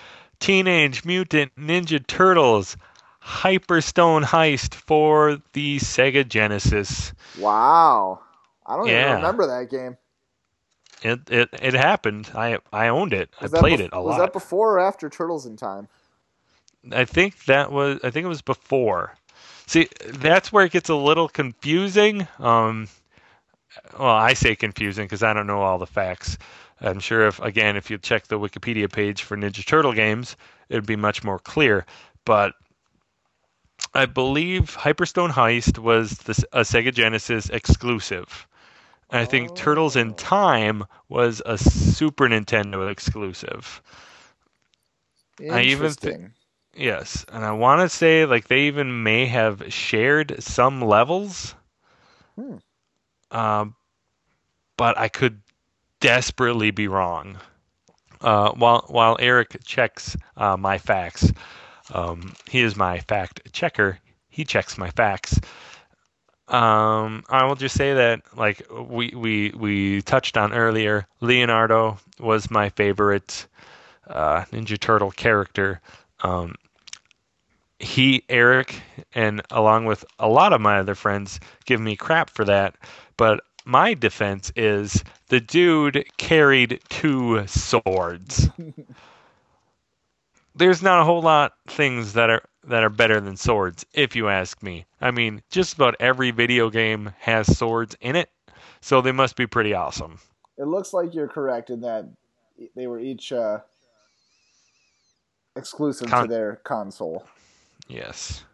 Teenage Mutant Ninja Turtles Hyperstone Heist for the Sega Genesis. Wow. I don't even Yeah, remember that game. it it, it happened. I I owned it. I Was that played bef- it a was that lot. before or after Turtles in Time? I think that was I think it was before. See, that's where it gets a little confusing. Um, well, I say confusing because I don't know all the facts. I'm sure if again if you check the Wikipedia page for Ninja Turtle games, it'd be much more clear. But I believe Hyperstone Heist was the, a Sega Genesis exclusive. I think Turtles in Oh, Time was a Super Nintendo exclusive. I even th- interesting. yes, and I want to say like they even may have shared some levels, Hmm. um, but I could desperately be wrong. Uh, while while Eric checks uh, my facts, um, he is my fact checker. He checks my facts. Um, I will just say that, like we we we touched on earlier, Leonardo was my favorite uh, Ninja Turtle character. Um, he, Eric, and along with a lot of my other friends, give me crap for that. But my defense is the dude carried two swords. There's not a whole lot things that are that are better than swords, if you ask me. I mean, just about every video game has swords in it, so they must be pretty awesome. It looks like you're correct in that they were each uh, exclusive to Con- their console. yes.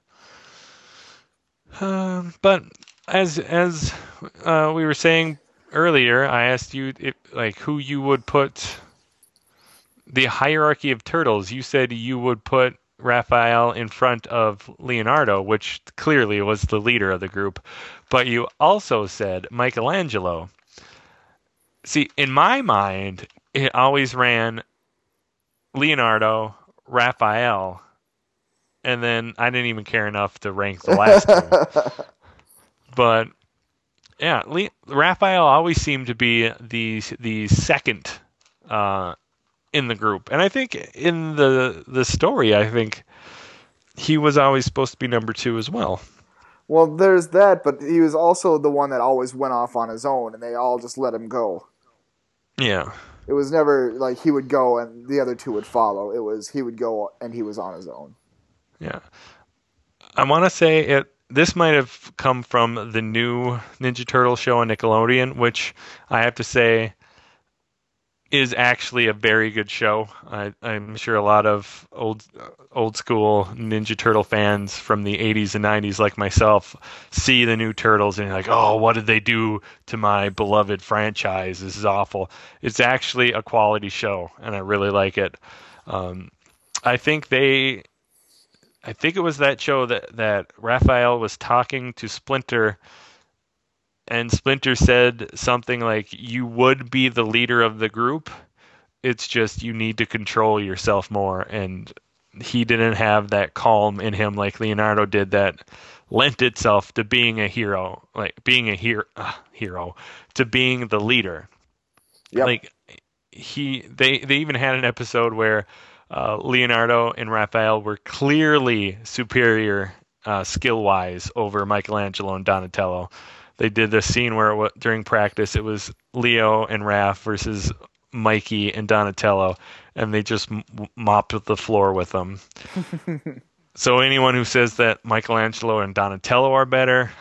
Um, but as as uh, we were saying earlier, I asked you if, like who you would put the hierarchy of turtles. You said you would put Raphael in front of Leonardo, which clearly was the leader of the group. But you also said Michelangelo. See, in my mind, it always ran Leonardo, Raphael, and then I didn't even care enough to rank the last two. But yeah, Le- Raphael always seemed to be the the second uh, in the group, and I think in the the story, I think he was always supposed to be number two as well. Well, there's that, but he was also the one that always went off on his own, and they all just let him go. Yeah, It was never like he would go and the other two would follow. It was he would go and he was on his own. yeah. I want to say it. This might have come from the new Ninja Turtle show on Nickelodeon, which I have to say is actually a very good show. I, I'm sure a lot of old old school Ninja Turtle fans from the eighties and nineties, like myself, see the new Turtles and you're like, oh, what did they do to my beloved franchise? This is awful. It's actually a quality show, and I really like it. Um, I think they, I think it was that show that that Raphael was talking to Splinter. And Splinter said something like, you would be the leader of the group. It's just you need to control yourself more. And he didn't have that calm in him like Leonardo did that lent itself to being a hero, like being a hero, uh, hero to being the leader. Yep. Like he, they, they even had an episode where uh, Leonardo and Raphael were clearly superior uh, skill-wise over Michelangelo and Donatello. They did this scene where it was, during practice it was Leo and Raph versus Mikey and Donatello, and they just m- mopped the floor with them. So anyone who says that Michelangelo and Donatello are better,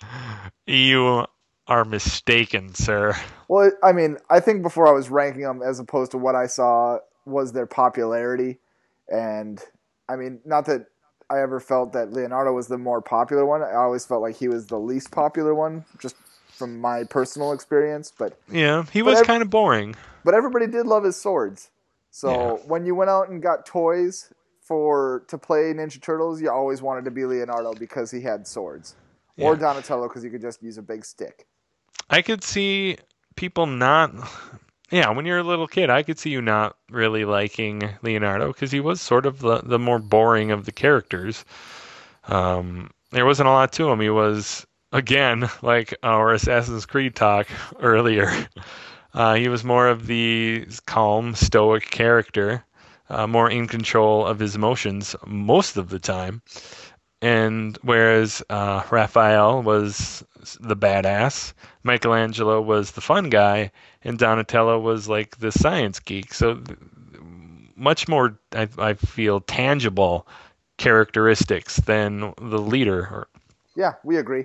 you are mistaken, sir. Well, I mean, I think before I was ranking them as opposed to what I saw was their popularity, and I mean, not that I ever felt that Leonardo was the more popular one. I always felt like he was the least popular one, just from my personal experience. But Yeah, he but was ev- kind of boring. but everybody did love his swords. So Yeah. when you went out and got toys for to play Ninja Turtles, you always wanted to be Leonardo because he had swords, or Yeah. Donatello because you could just use a big stick. I could see people not. Yeah, when you're a little kid, I could see you not really liking Leonardo because he was sort of the, the more boring of the characters. Um, there wasn't a lot to him. He was, again, like our Assassin's Creed talk earlier. Uh, he was more of the calm, stoic character. uh, more in control of his emotions most of the time. And whereas uh, Raphael was the badass, Michelangelo was the fun guy, and Donatello was like the science geek. So much more, I, I feel, tangible characteristics than the leader. Yeah, we agree.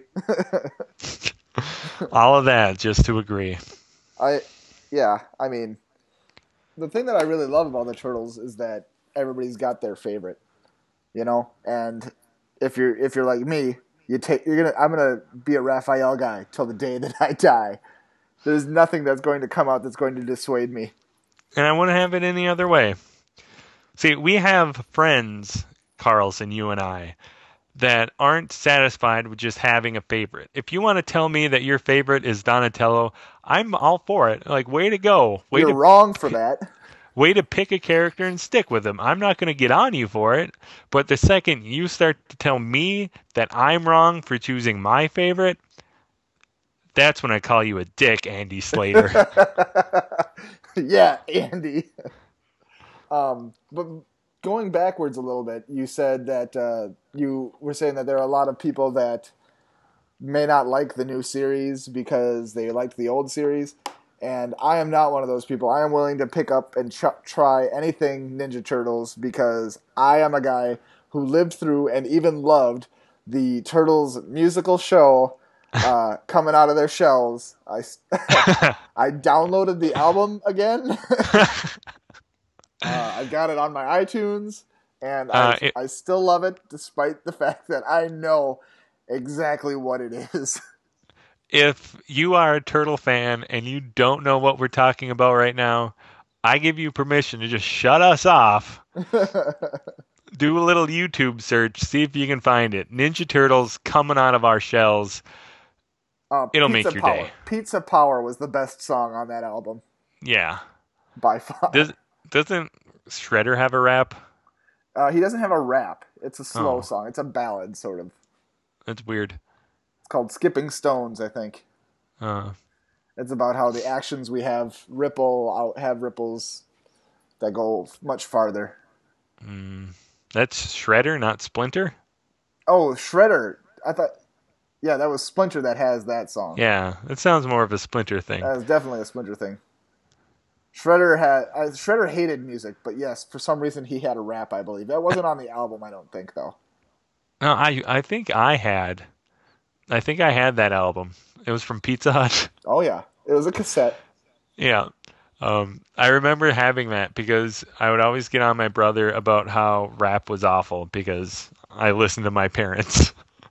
All of that just to agree. I, yeah, I mean, the thing that I really love about the Turtles is that everybody's got their favorite, you know, and if you're if you're like me, you take you're gonna I'm gonna be a Raphael guy till the day that I die. There's nothing that's going to come out that's going to dissuade me. And I wouldn't have it any other way. See, we have friends, Carlson, you and I, that aren't satisfied with just having a favorite. If you want to tell me that your favorite is Donatello, I'm all for it. Like, way to go. Way You're to, wrong for that. Way to pick a character and stick with him. I'm not going to get on you for it, but the second you start to tell me that I'm wrong for choosing my favorite, that's when I call you a dick, Andy Slater. Yeah, Andy. um, but going backwards a little bit, you said that uh, you were saying that there are a lot of people that may not like the new series because they liked the old series. And I am not one of those people. I am willing to pick up and ch- try anything Ninja Turtles because I am a guy who lived through and even loved the Turtles musical show uh, coming out of their shells. I, I downloaded the album again. uh, I got it on my iTunes, and I, Uh, it- I still love it despite the fact that I know exactly what it is. If you are a Turtle fan and you don't know what we're talking about right now, I give you permission to just shut us off. Do a little YouTube search, see if you can find it. Ninja Turtles coming out of our shells. Uh, It'll Pizza make your Power. day. Pizza Power was the best song on that album Yeah. by far. Does, doesn't Shredder have a rap? Uh, he doesn't have a rap. It's a slow Oh. song. It's a ballad, sort of. That's weird. It's called Skipping Stones, I think. Uh, It's about how the actions we have ripple out, have ripples that go much farther. mm, that's Shredder, not Splinter? Oh, Shredder. I thought, yeah, that was Splinter that has that song. Yeah, it sounds more of a Splinter thing. That was definitely a Splinter thing. Shredder had uh, Shredder hated music, but yes, for some reason he had a rap, I believe. That wasn't on the album, I don't think, though. No, I I think I had. I think I had that album. It was from Pizza Hut. Oh, yeah. It was a cassette. Yeah. Um, I remember having that because I would always get on my brother about how rap was awful because I listened to my parents.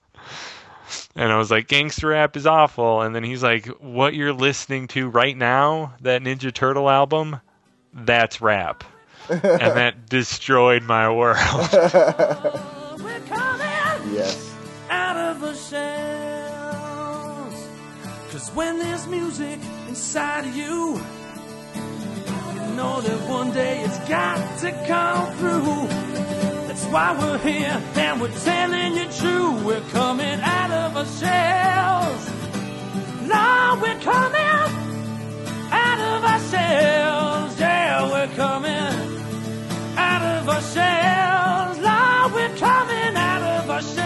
And I was like, gangster rap is awful. And then he's like, what you're listening to right now, that Ninja Turtle album, that's rap. And that destroyed my world. Yes. Out of the shells. Cause when there's music inside of you, you know that one day it's got to come through. That's why we're here and we're telling you true. We're coming out of our shells. Lord, we're coming out of our shells. Yeah, we're coming out of our shells. Lord, we're coming out of our shells.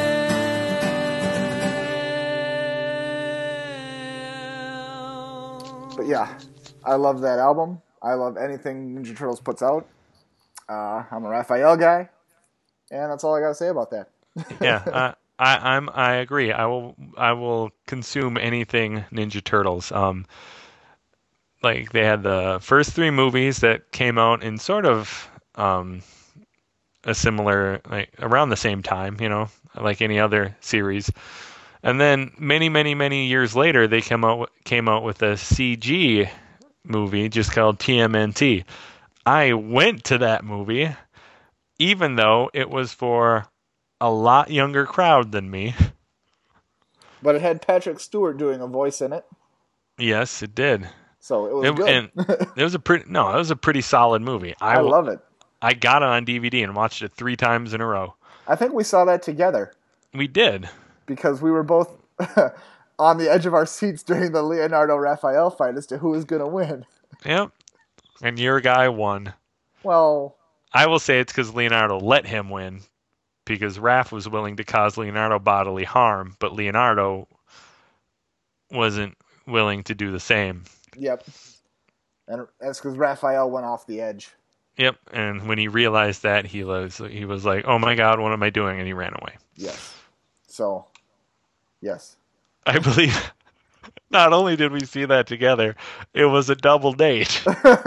But yeah, I love that album. I love anything Ninja Turtles puts out. Uh, I'm a Raphael guy, and that's all I got to say about that. Yeah, uh, I, I'm. I agree. I will. I will consume anything Ninja Turtles. Um, like they had the first three movies that came out in sort of um, a similar, like around the same time. You know, like any other series. And then many, many, many years later, they came out came out with a C G movie just called T M N T. I went to that movie, even though it was for a lot younger crowd than me. But it had Patrick Stewart doing a voice in it, Yes, it did. so it was It, good. and it was a pretty no, it was a pretty solid movie. I love it. I got it on D V D and watched it three times in a row. I think we saw that together We did. because we were both on the edge of our seats during the Leonardo Raphael fight as to who was going to win. Yep. And your guy won. Well, I will say it's because Leonardo let him win, because Raph was willing to cause Leonardo bodily harm, but Leonardo wasn't willing to do the same. Yep. And that's because Raphael went off the edge. Yep, and when he realized that, he was he was like, "Oh my God, what am I doing?" And he ran away. Yes. So, yes. I believe not only did we see that together, it was a double date.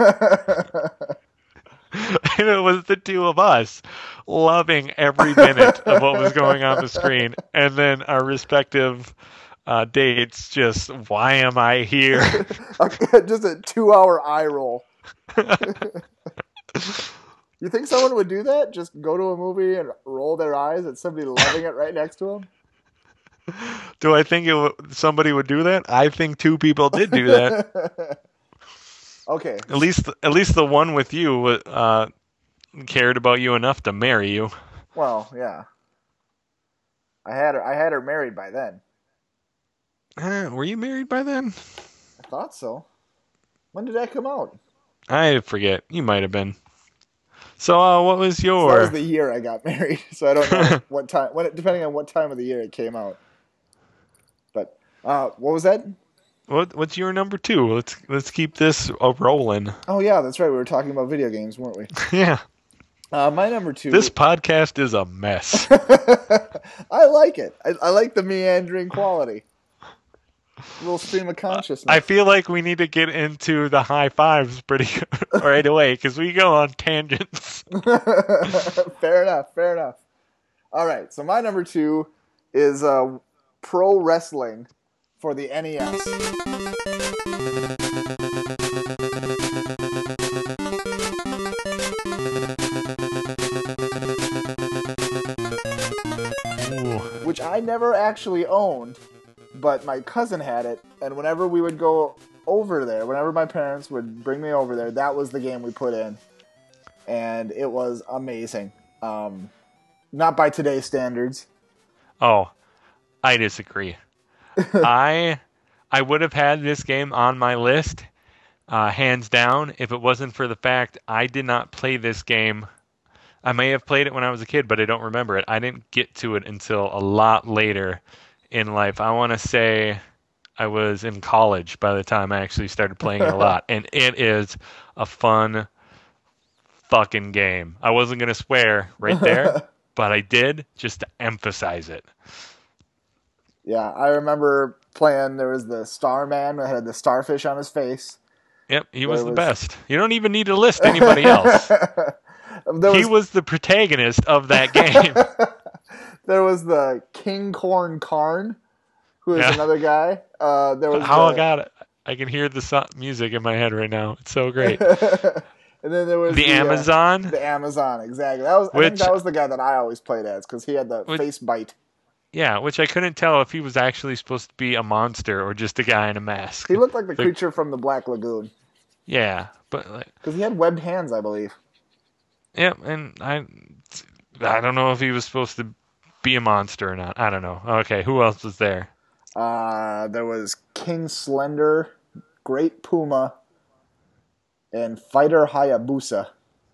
And it was the two of us loving every minute of what was going on the screen, and then our respective uh, dates just, why am I here? Just a two-hour eye roll. You think someone would do that? Just go to a movie and roll their eyes at somebody loving it right next to them? Do I think it w- somebody would do that? I think two people did do that. Okay. At least, at least the one with you uh, cared about you enough to marry you. Well, yeah. I had her. I had her married by then. Uh, were you married by then? I thought so. When did that come out? I forget. You might have been. So, uh, what was your? So that was the year I got married. So I don't know what time. When, depending on what time of the year it came out. But uh, what was that? What What's your number two? Let's let's keep this uh, rolling. Oh yeah, that's right. We were talking about video games, weren't we? Yeah. Uh, my number two. This podcast is a mess. I like it. I, I like the meandering quality. A little stream of consciousness. I feel like we need to get into the high fives pretty right away because we go on tangents. Fair enough. Fair enough. All right. So my number two is uh, pro wrestling for the N E S. Ooh. Which I never actually owned, but my cousin had it, and whenever we would go over there, whenever my parents would bring me over there, that was the game we put in, and it was amazing. Um, not by today's standards. Oh, I disagree. I I would have had this game on my list, uh, hands down, if it wasn't for the fact I did not play this game. I may have played it when I was a kid, but I don't remember it. I didn't get to it until a lot later in life. I want to say I was in college by the time I actually started playing it a lot. And it is a fun fucking game. I wasn't going to swear right there, but I did just to emphasize it. Yeah, I remember playing, there was the Starman that had the starfish on his face. Yep, he was There the was- best. You don't even need to list anybody else. There He was, was the protagonist of that game. there was the King Corn Karn, who is Yeah. another guy. Uh, there was How the, I got it. I can hear the so- music in my head right now. It's so great. and then there was The the, uh, Amazon. the Amazon, exactly. That was I Which- think that was the guy that I always played as because he had the Which- face bite. Yeah, which I couldn't tell if he was actually supposed to be a monster or just a guy in a mask. He looked like the The- creature from the Black Lagoon Yeah, but like, because he had webbed hands, I believe. yeah, and I, I don't know if he was supposed to be a monster or not. I don't know. Okay, who else was there? Uh, there was King Slender, Great Puma, and Fighter Hayabusa.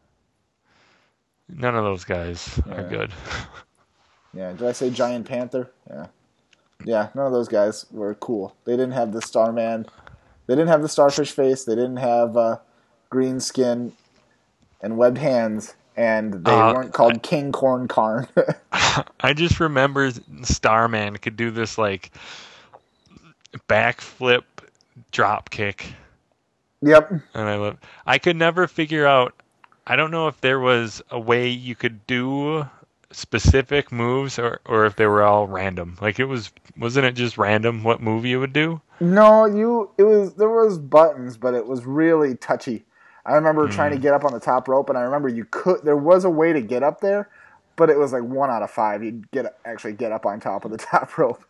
None of those guys are Yeah. good. Yeah, did I say Giant Panther? Yeah. Yeah, none of those guys were cool. They didn't have the Starman. They didn't have the starfish face. They didn't have uh, green skin and webbed hands. And they Uh, weren't called King Corn Karn. I just remember Starman could do this like backflip drop kick, Yep. and I love. I could never figure out. I don't know if there was a way you could do specific moves, or or if they were all random. Like it was, wasn't it just random what move you would do? No, you. It was there was buttons, but it was really touchy. I remember trying to get up on the top rope, and I remember you could. There was a way to get up there, but it was like one out of five. You'd get actually get up on top of the top rope.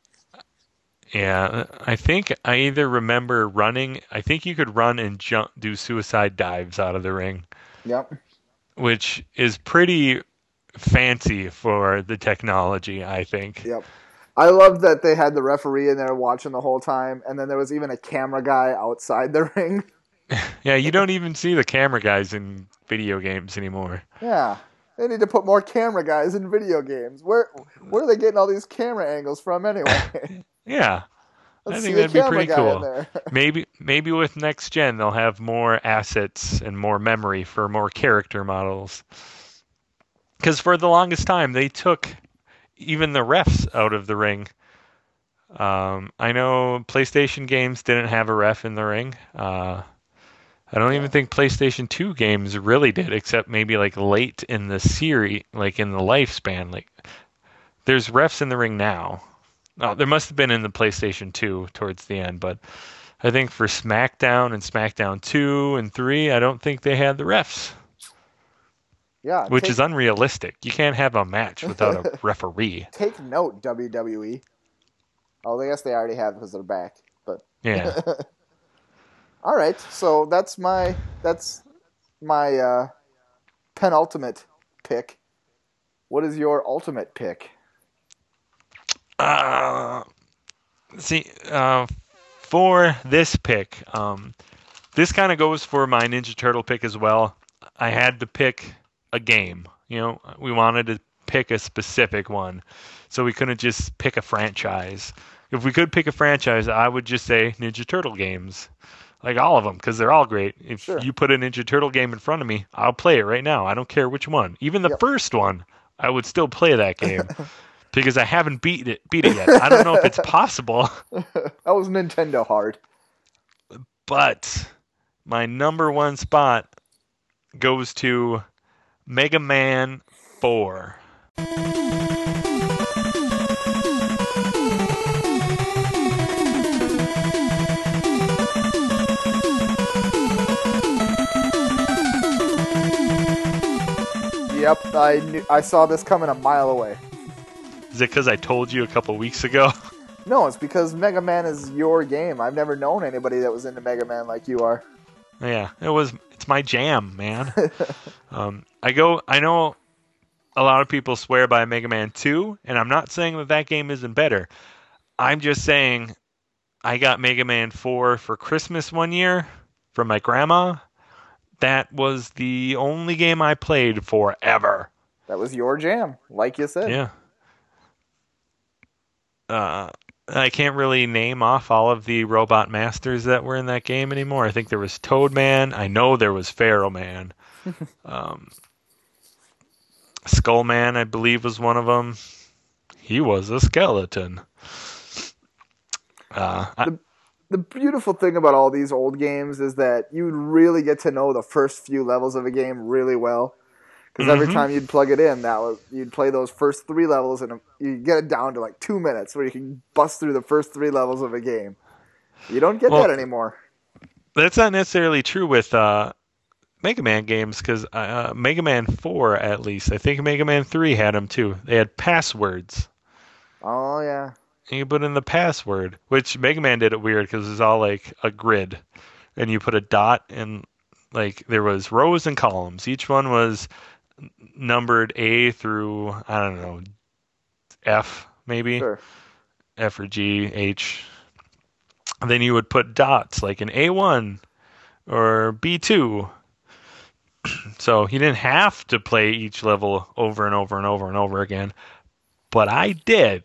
Yeah, I think I either remember running. I think you could run and jump, do suicide dives out of the ring, Yep. which is pretty fancy for the technology, I think. Yep. I loved that they had the referee in there watching the whole time, and then there was even a camera guy outside the ring. Yeah, you don't even see the camera guys in video games anymore. Yeah. They need to put more camera guys in video games. Where where are they getting all these camera angles from anyway? Yeah, I Let's think see a that'd be camera pretty guy in cool. there. Maybe maybe with next gen they'll have more assets and more memory for more character models. Because for the longest time they took even the refs out of the ring. Um, I know PlayStation games didn't have a ref in the ring. Uh, I don't Yeah. even think PlayStation two games really did, except maybe like late in the series, like in the lifespan. Like there's refs in the ring now. Oh, there must have been in the PlayStation two towards the end, but I think for SmackDown and SmackDown two and three, I don't think they had the refs, Yeah, which take, is unrealistic. You can't have a match without a referee. take note, W W E. Oh, I guess they already have because they're back. But Yeah. all right, so that's my that's my uh, penultimate pick. What is your ultimate pick? Uh, see, uh, for this pick, um, this kind of goes for my Ninja Turtle pick as well. I had to pick a game. You know, we wanted to pick a specific one, so we couldn't just pick a franchise. If we could pick a franchise, I would just say Ninja Turtle games. Like all of them, because they're all great. If Sure. you put a Ninja Turtle game in front of me, I'll play it right now. I don't care which one. Even the Yep. first one, I would still play that game because I haven't beat it beat it yet. I don't know if it's possible, That was Nintendo hard. but my number one spot goes to Mega Man four. Yep, I knew, I saw this coming a mile away. Is it because I told you a couple weeks ago? No, it's because Mega Man is your game. I've never known anybody that was into Mega Man like you are. Yeah, it was. It's my jam, man. um, I go. I know a lot of people swear by Mega Man two, and I'm not saying that that game isn't better. I'm just saying I got Mega Man four for Christmas one year from my grandma. That was the only game I played forever. That was your jam, like you said. Yeah. Uh, I can't really name off all of the robot masters that were in that game anymore. I think there was Toadman. I know there was Pharaoh Man. um, Skullman, I believe, was one of them. He was a skeleton. Uh, I, The, the beautiful thing about all these old games is that you really get to know the first few levels of a game really well. Because every Mhm. time you'd plug it in, that was you'd play those first three levels, and you get it down to like two minutes, where you can bust through the first three levels of a game. You don't get Well- that anymore. that's not necessarily true with uh, Mega Man games, because uh, Mega Man four, at least, I think Mega Man three had them too. They had passwords. Oh yeah, And you put in the password, which Mega Man did it weird because it's all like a grid, and you put a dot, and like there was rows and columns. Each one was numbered A through, I don't know, F maybe, sure. F or G, H. And then you would put dots like an A one or B two. So you didn't have to play each level over and over and over and over again, but I did.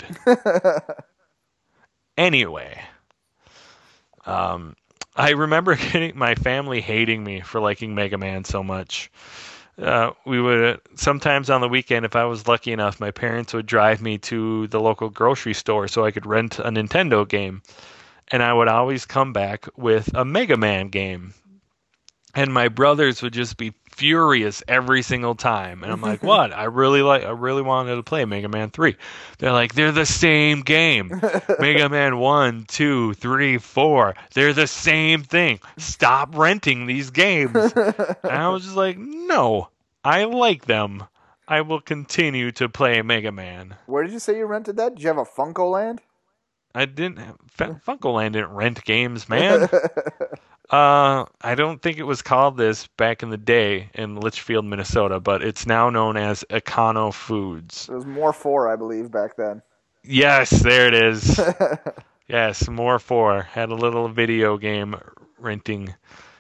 Anyway, um, I remember getting my family hating me for liking Mega Man so much. Uh, we would sometimes on the weekend, if I was lucky enough, my parents would drive me to the local grocery store so I could rent a Nintendo game, and I would always come back with a Mega Man game. And my brothers would just be furious every single time. And I'm like, what? I really like I really wanted to play Mega Man three. They're like, they're the same game. Mega Man one, two, three, four. They're the same thing. Stop renting these games. And I was just like, no, I like them. I will continue to play Mega Man. Where did you say you rented that? Did you have a Funko Land? I didn't F- Funko-Land didn't rent games, man. Uh, I don't think it was called this back in the day in Litchfield, Minnesota, but it's now known as Econo Foods. It was more four, I believe, back then. Yes, there it is. Yes, more four. Had a little video game renting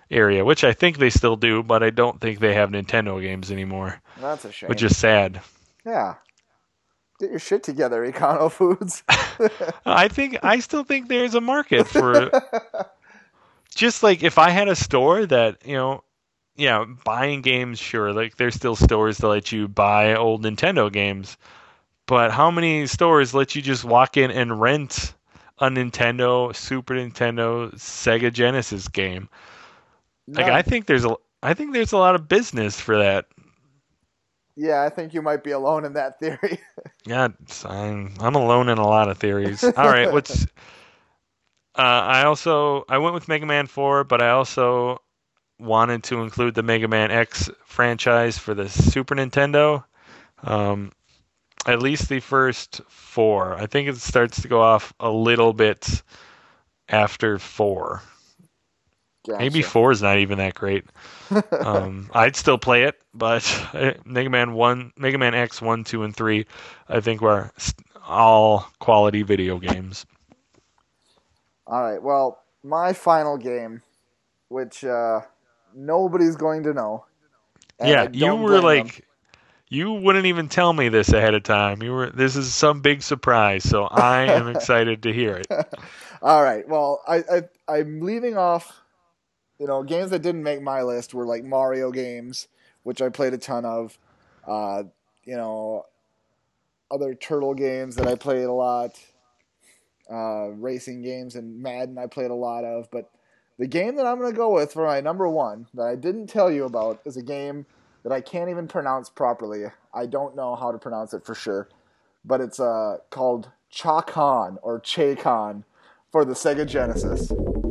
area, which I think they still do, but I don't think they have Nintendo games anymore, That's a shame. which is sad. Yeah. Get your shit together, Econo Foods. I think I still think there's a market for just like if I had a store that, you know, yeah, buying games, sure, like there's still stores that let you buy old Nintendo games, but how many stores let you just walk in and rent a Nintendo, Super Nintendo, Sega Genesis game? Like None. I think there's a I think there's a lot of business for that. Yeah, I think you might be alone in that theory. Yeah, it's- I'm I'm alone in a lot of theories. All right, what's uh, I also I went with Mega Man four, but I also wanted to include the Mega Man X franchise for the Super Nintendo. Um, at least the first four. I think it starts to go off a little bit after four. Gotcha. Maybe four is not even that great. um, I'd still play it, but Mega Man one, Mega Man X one, two, and three, I think were all quality video games. All right. Well, my final game, which uh, nobody's going to know. and I Yeah, don't you were blame like, them. you wouldn't even tell me this ahead of time. You were, this is some big surprise, so I am excited to hear it. All right. Well, I, I I'm leaving off. You know, games that didn't make my list were like Mario games, which I played a ton of. Uh, you know, other turtle games that I played a lot. Uh, racing games and Madden I played a lot of. But the game that I'm going to go with for my number one that I didn't tell you about is a game that I can't even pronounce properly. I don't know how to pronounce it for sure. But it's uh, called Cha-Con or Che-Con for the Sega Genesis.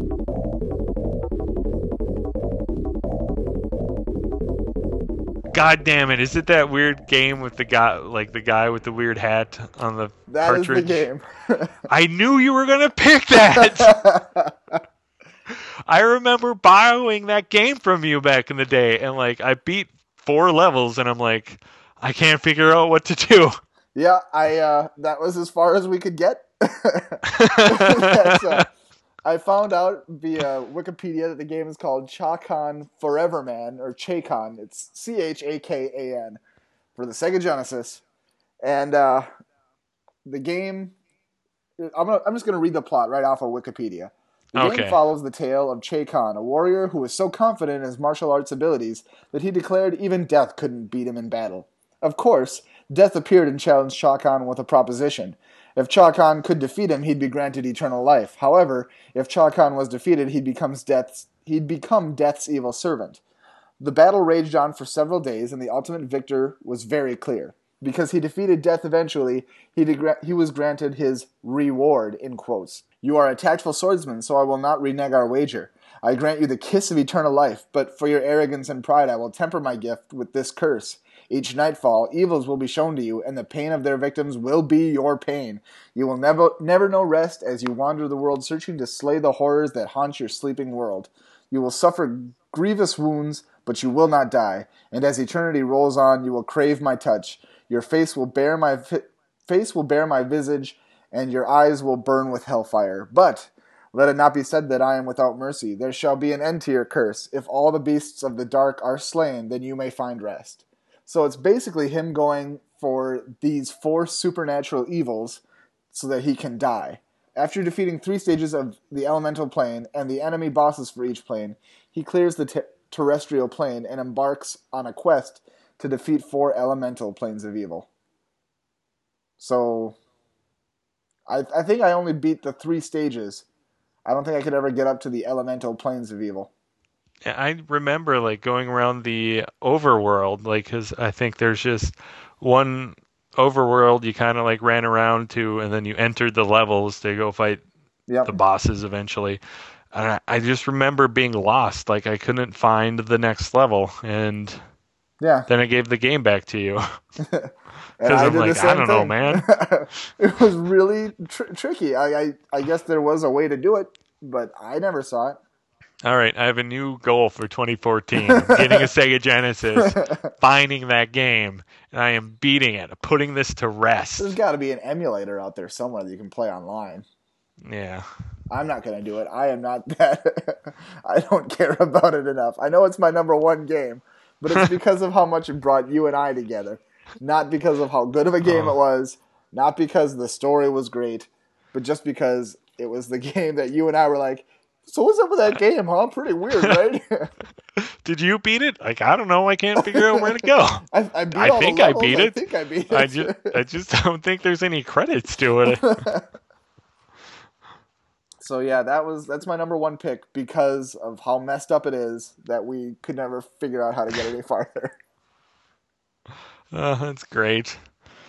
God damn it! Is it that weird game with the guy, like the guy with the weird hat on the That is cartridge? the game. I knew you were gonna pick that. I remember borrowing that game from you back in the day, and like I beat four levels, and I'm like, I can't figure out what to do. Yeah, I uh, that was as far as we could get. That's, uh, I found out via Wikipedia that the game is called Cha-Con Forever Man, or Che-Con. It's C H A K A N for the Sega Genesis. And uh, the game, I'm, gonna, I'm just going to read the plot right off of Wikipedia. The Okay. game follows the tale of Che-Con, a warrior who was so confident in his martial arts abilities that he declared even death couldn't beat him in battle. Of course, Death appeared and challenged Cha-Con with a proposition. If Cha-Con could defeat him, he'd be granted eternal life. However, if Cha-Con was defeated, he'd, becomes Death's, he'd become Death's evil servant. The battle raged on for several days, and the ultimate victor was very clear. Because he defeated Death eventually, he, degra- he was granted his reward, in quotes. You are a tactful swordsman, so I will not renege our wager. I grant you the kiss of eternal life, but for your arrogance and pride I will temper my gift with this curse. Each nightfall, evils will be shown to you, and the pain of their victims will be your pain. You will never never know rest as you wander the world searching to slay the horrors that haunt your sleeping world. You will suffer grievous wounds, but you will not die, and as eternity rolls on, you will crave my touch. Your face will bear my fi- face will bear my visage, and your eyes will burn with hellfire. But let it not be said that I am without mercy. There shall be an end to your curse. If all the beasts of the dark are slain, then you may find rest. So it's basically him going for these four supernatural evils so that he can die. After defeating three stages of the elemental plane and the enemy bosses for each plane, he clears the te- terrestrial plane and embarks on a quest to defeat four elemental planes of evil. So I, I think I only beat the three stages. I don't think I could ever get up to the elemental planes of evil. I remember like going around the overworld, like because I think there's just one overworld you kind of like ran around to, and then you entered the levels to go fight Yep. the bosses eventually. And I, I just remember being lost, like I couldn't find the next level, and Yeah. then I gave the game back to you. And 'Cause I I'm did like, the same I don't know, thing. man. It was really tr- tricky. I, I I guess there was a way to do it, but I never saw it. All right, I have a new goal for twenty fourteen. I'm getting a Sega Genesis, finding that game, and I am beating it, putting this to rest. There's got to be an emulator out there somewhere that you can play online. Yeah. I'm not going to do it. I am not that. I don't care about it enough. I know it's my number one game, but it's because of how much it brought you and I together. Not because of how good of a game Oh. it was, not because the story was great, but just because it was the game that you and I were like, so what's up with that game, huh? Pretty weird, right? Did you beat it? Like, I don't know. I can't figure out where to go. I, I, beat I all the think I levels. beat I it. think I beat it. I just, I just don't think there's any credits to it. So yeah, that was that's my number one pick because of how messed up it is that we could never figure out how to get any farther. Oh, that's great.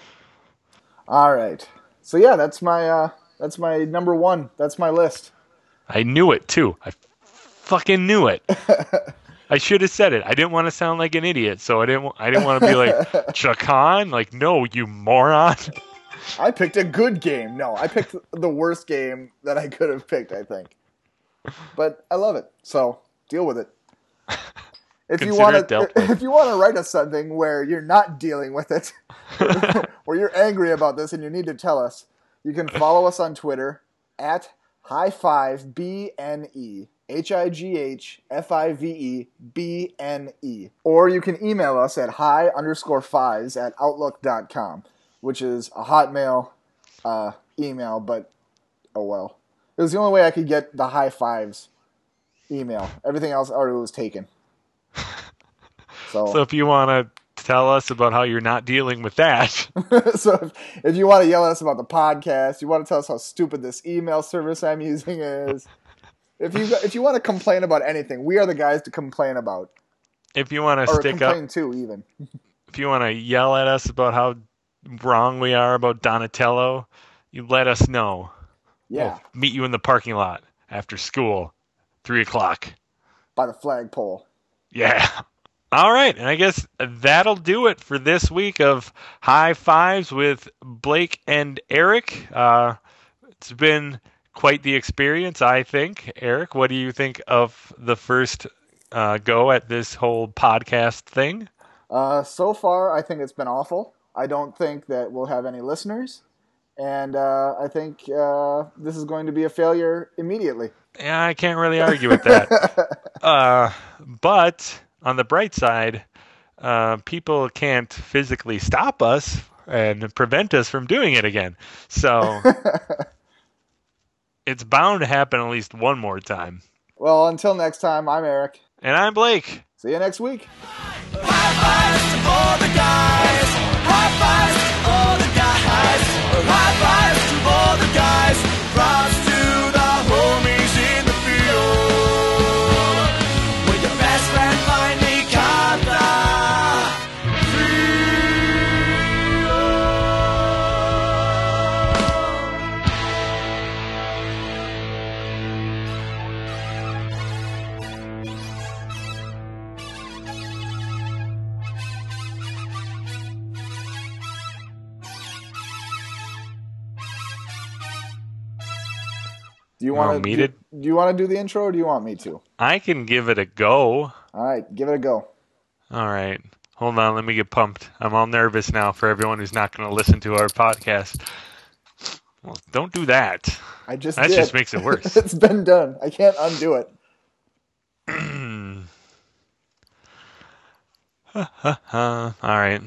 All right. So yeah, that's my uh, that's my number one. That's my list. I knew it too. I fucking knew it. I should have said it. I didn't want to sound like an idiot, so I didn't. I didn't want to be like Chakan. Like, no, you moron. I picked a good game. No, I picked the worst game that I could have picked, I think. But I love it. So deal with it. If you Consider want it dealt to, with. if you want to write us something where you're not dealing with it, where you're angry about this and you need to tell us, you can follow us on Twitter at High Five B N E. H I G H F I V E B N E. Or you can email us at high underscore fives at outlook dot com, which is a Hotmail uh, email, but oh well. It was the only way I could get the high fives email. Everything else already was taken. So, So if you want to tell us about how you're not dealing with that, so if, if you want to yell at us about the podcast, you want to tell us how stupid this email service I'm using is. If you if you want to complain about anything, we are the guys to complain about. if you want to Or stick complain up, to, even. if you want to yell at us about how wrong we are about Donatello, you let us know. Yeah, We'll meet you in the parking lot after school, three o'clock. by the flagpole. Yeah. All right, and I guess that'll do it for this week of High Fives with Blake and Eric. Uh, it's been quite the experience, I think. Eric, what do you think of the first uh, go at this whole podcast thing? Uh, so far, I think it's been awful. I don't think that we'll have any listeners. And uh, I think uh, this is going to be a failure immediately. Yeah, I can't really argue with that. uh, but on the bright side, uh, people can't physically stop us and prevent us from doing it again. So it's bound to happen at least one more time. Well, until next time, I'm Eric. And I'm Blake. See you next week. High fives to all the guys. High fives to all the guys. High fives to all the guys. Props to the homies in the field. When your best friend finally caught the Do you Oh, want me to to- do, do you want to do the intro or do you want me to? I can give it a go. All right, give it a go. All right. Hold on. Let me get pumped. I'm all nervous now for everyone who's not going to listen to our podcast. Well, don't do that. I just That did. just makes it worse. It's been done. I can't undo it. Uh, all right.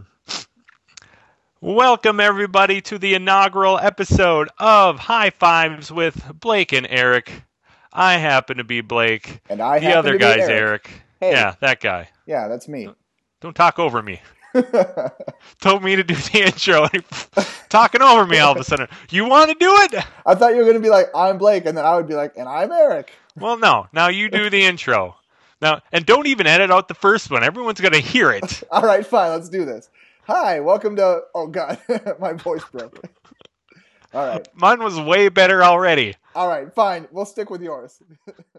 Welcome, everybody, to the inaugural episode of High Fives with Blake and Eric. I happen to be Blake. And I the happen other to be guy's Eric. Eric. Hey. Yeah, that guy. Yeah, that's me. Don't talk over me. Told me to do the intro. Talking over me all of a sudden. You want to do it? I thought you were going to be like, I'm Blake, and then I would be like, and I'm Eric. Well, no. Now you do the intro. Now, and don't even edit out the first one. Everyone's going to hear it. All right, fine, let's do this. Hi, welcome to... Oh, God, my voice broke. All right. Mine was way better already. All right, fine. We'll stick with yours.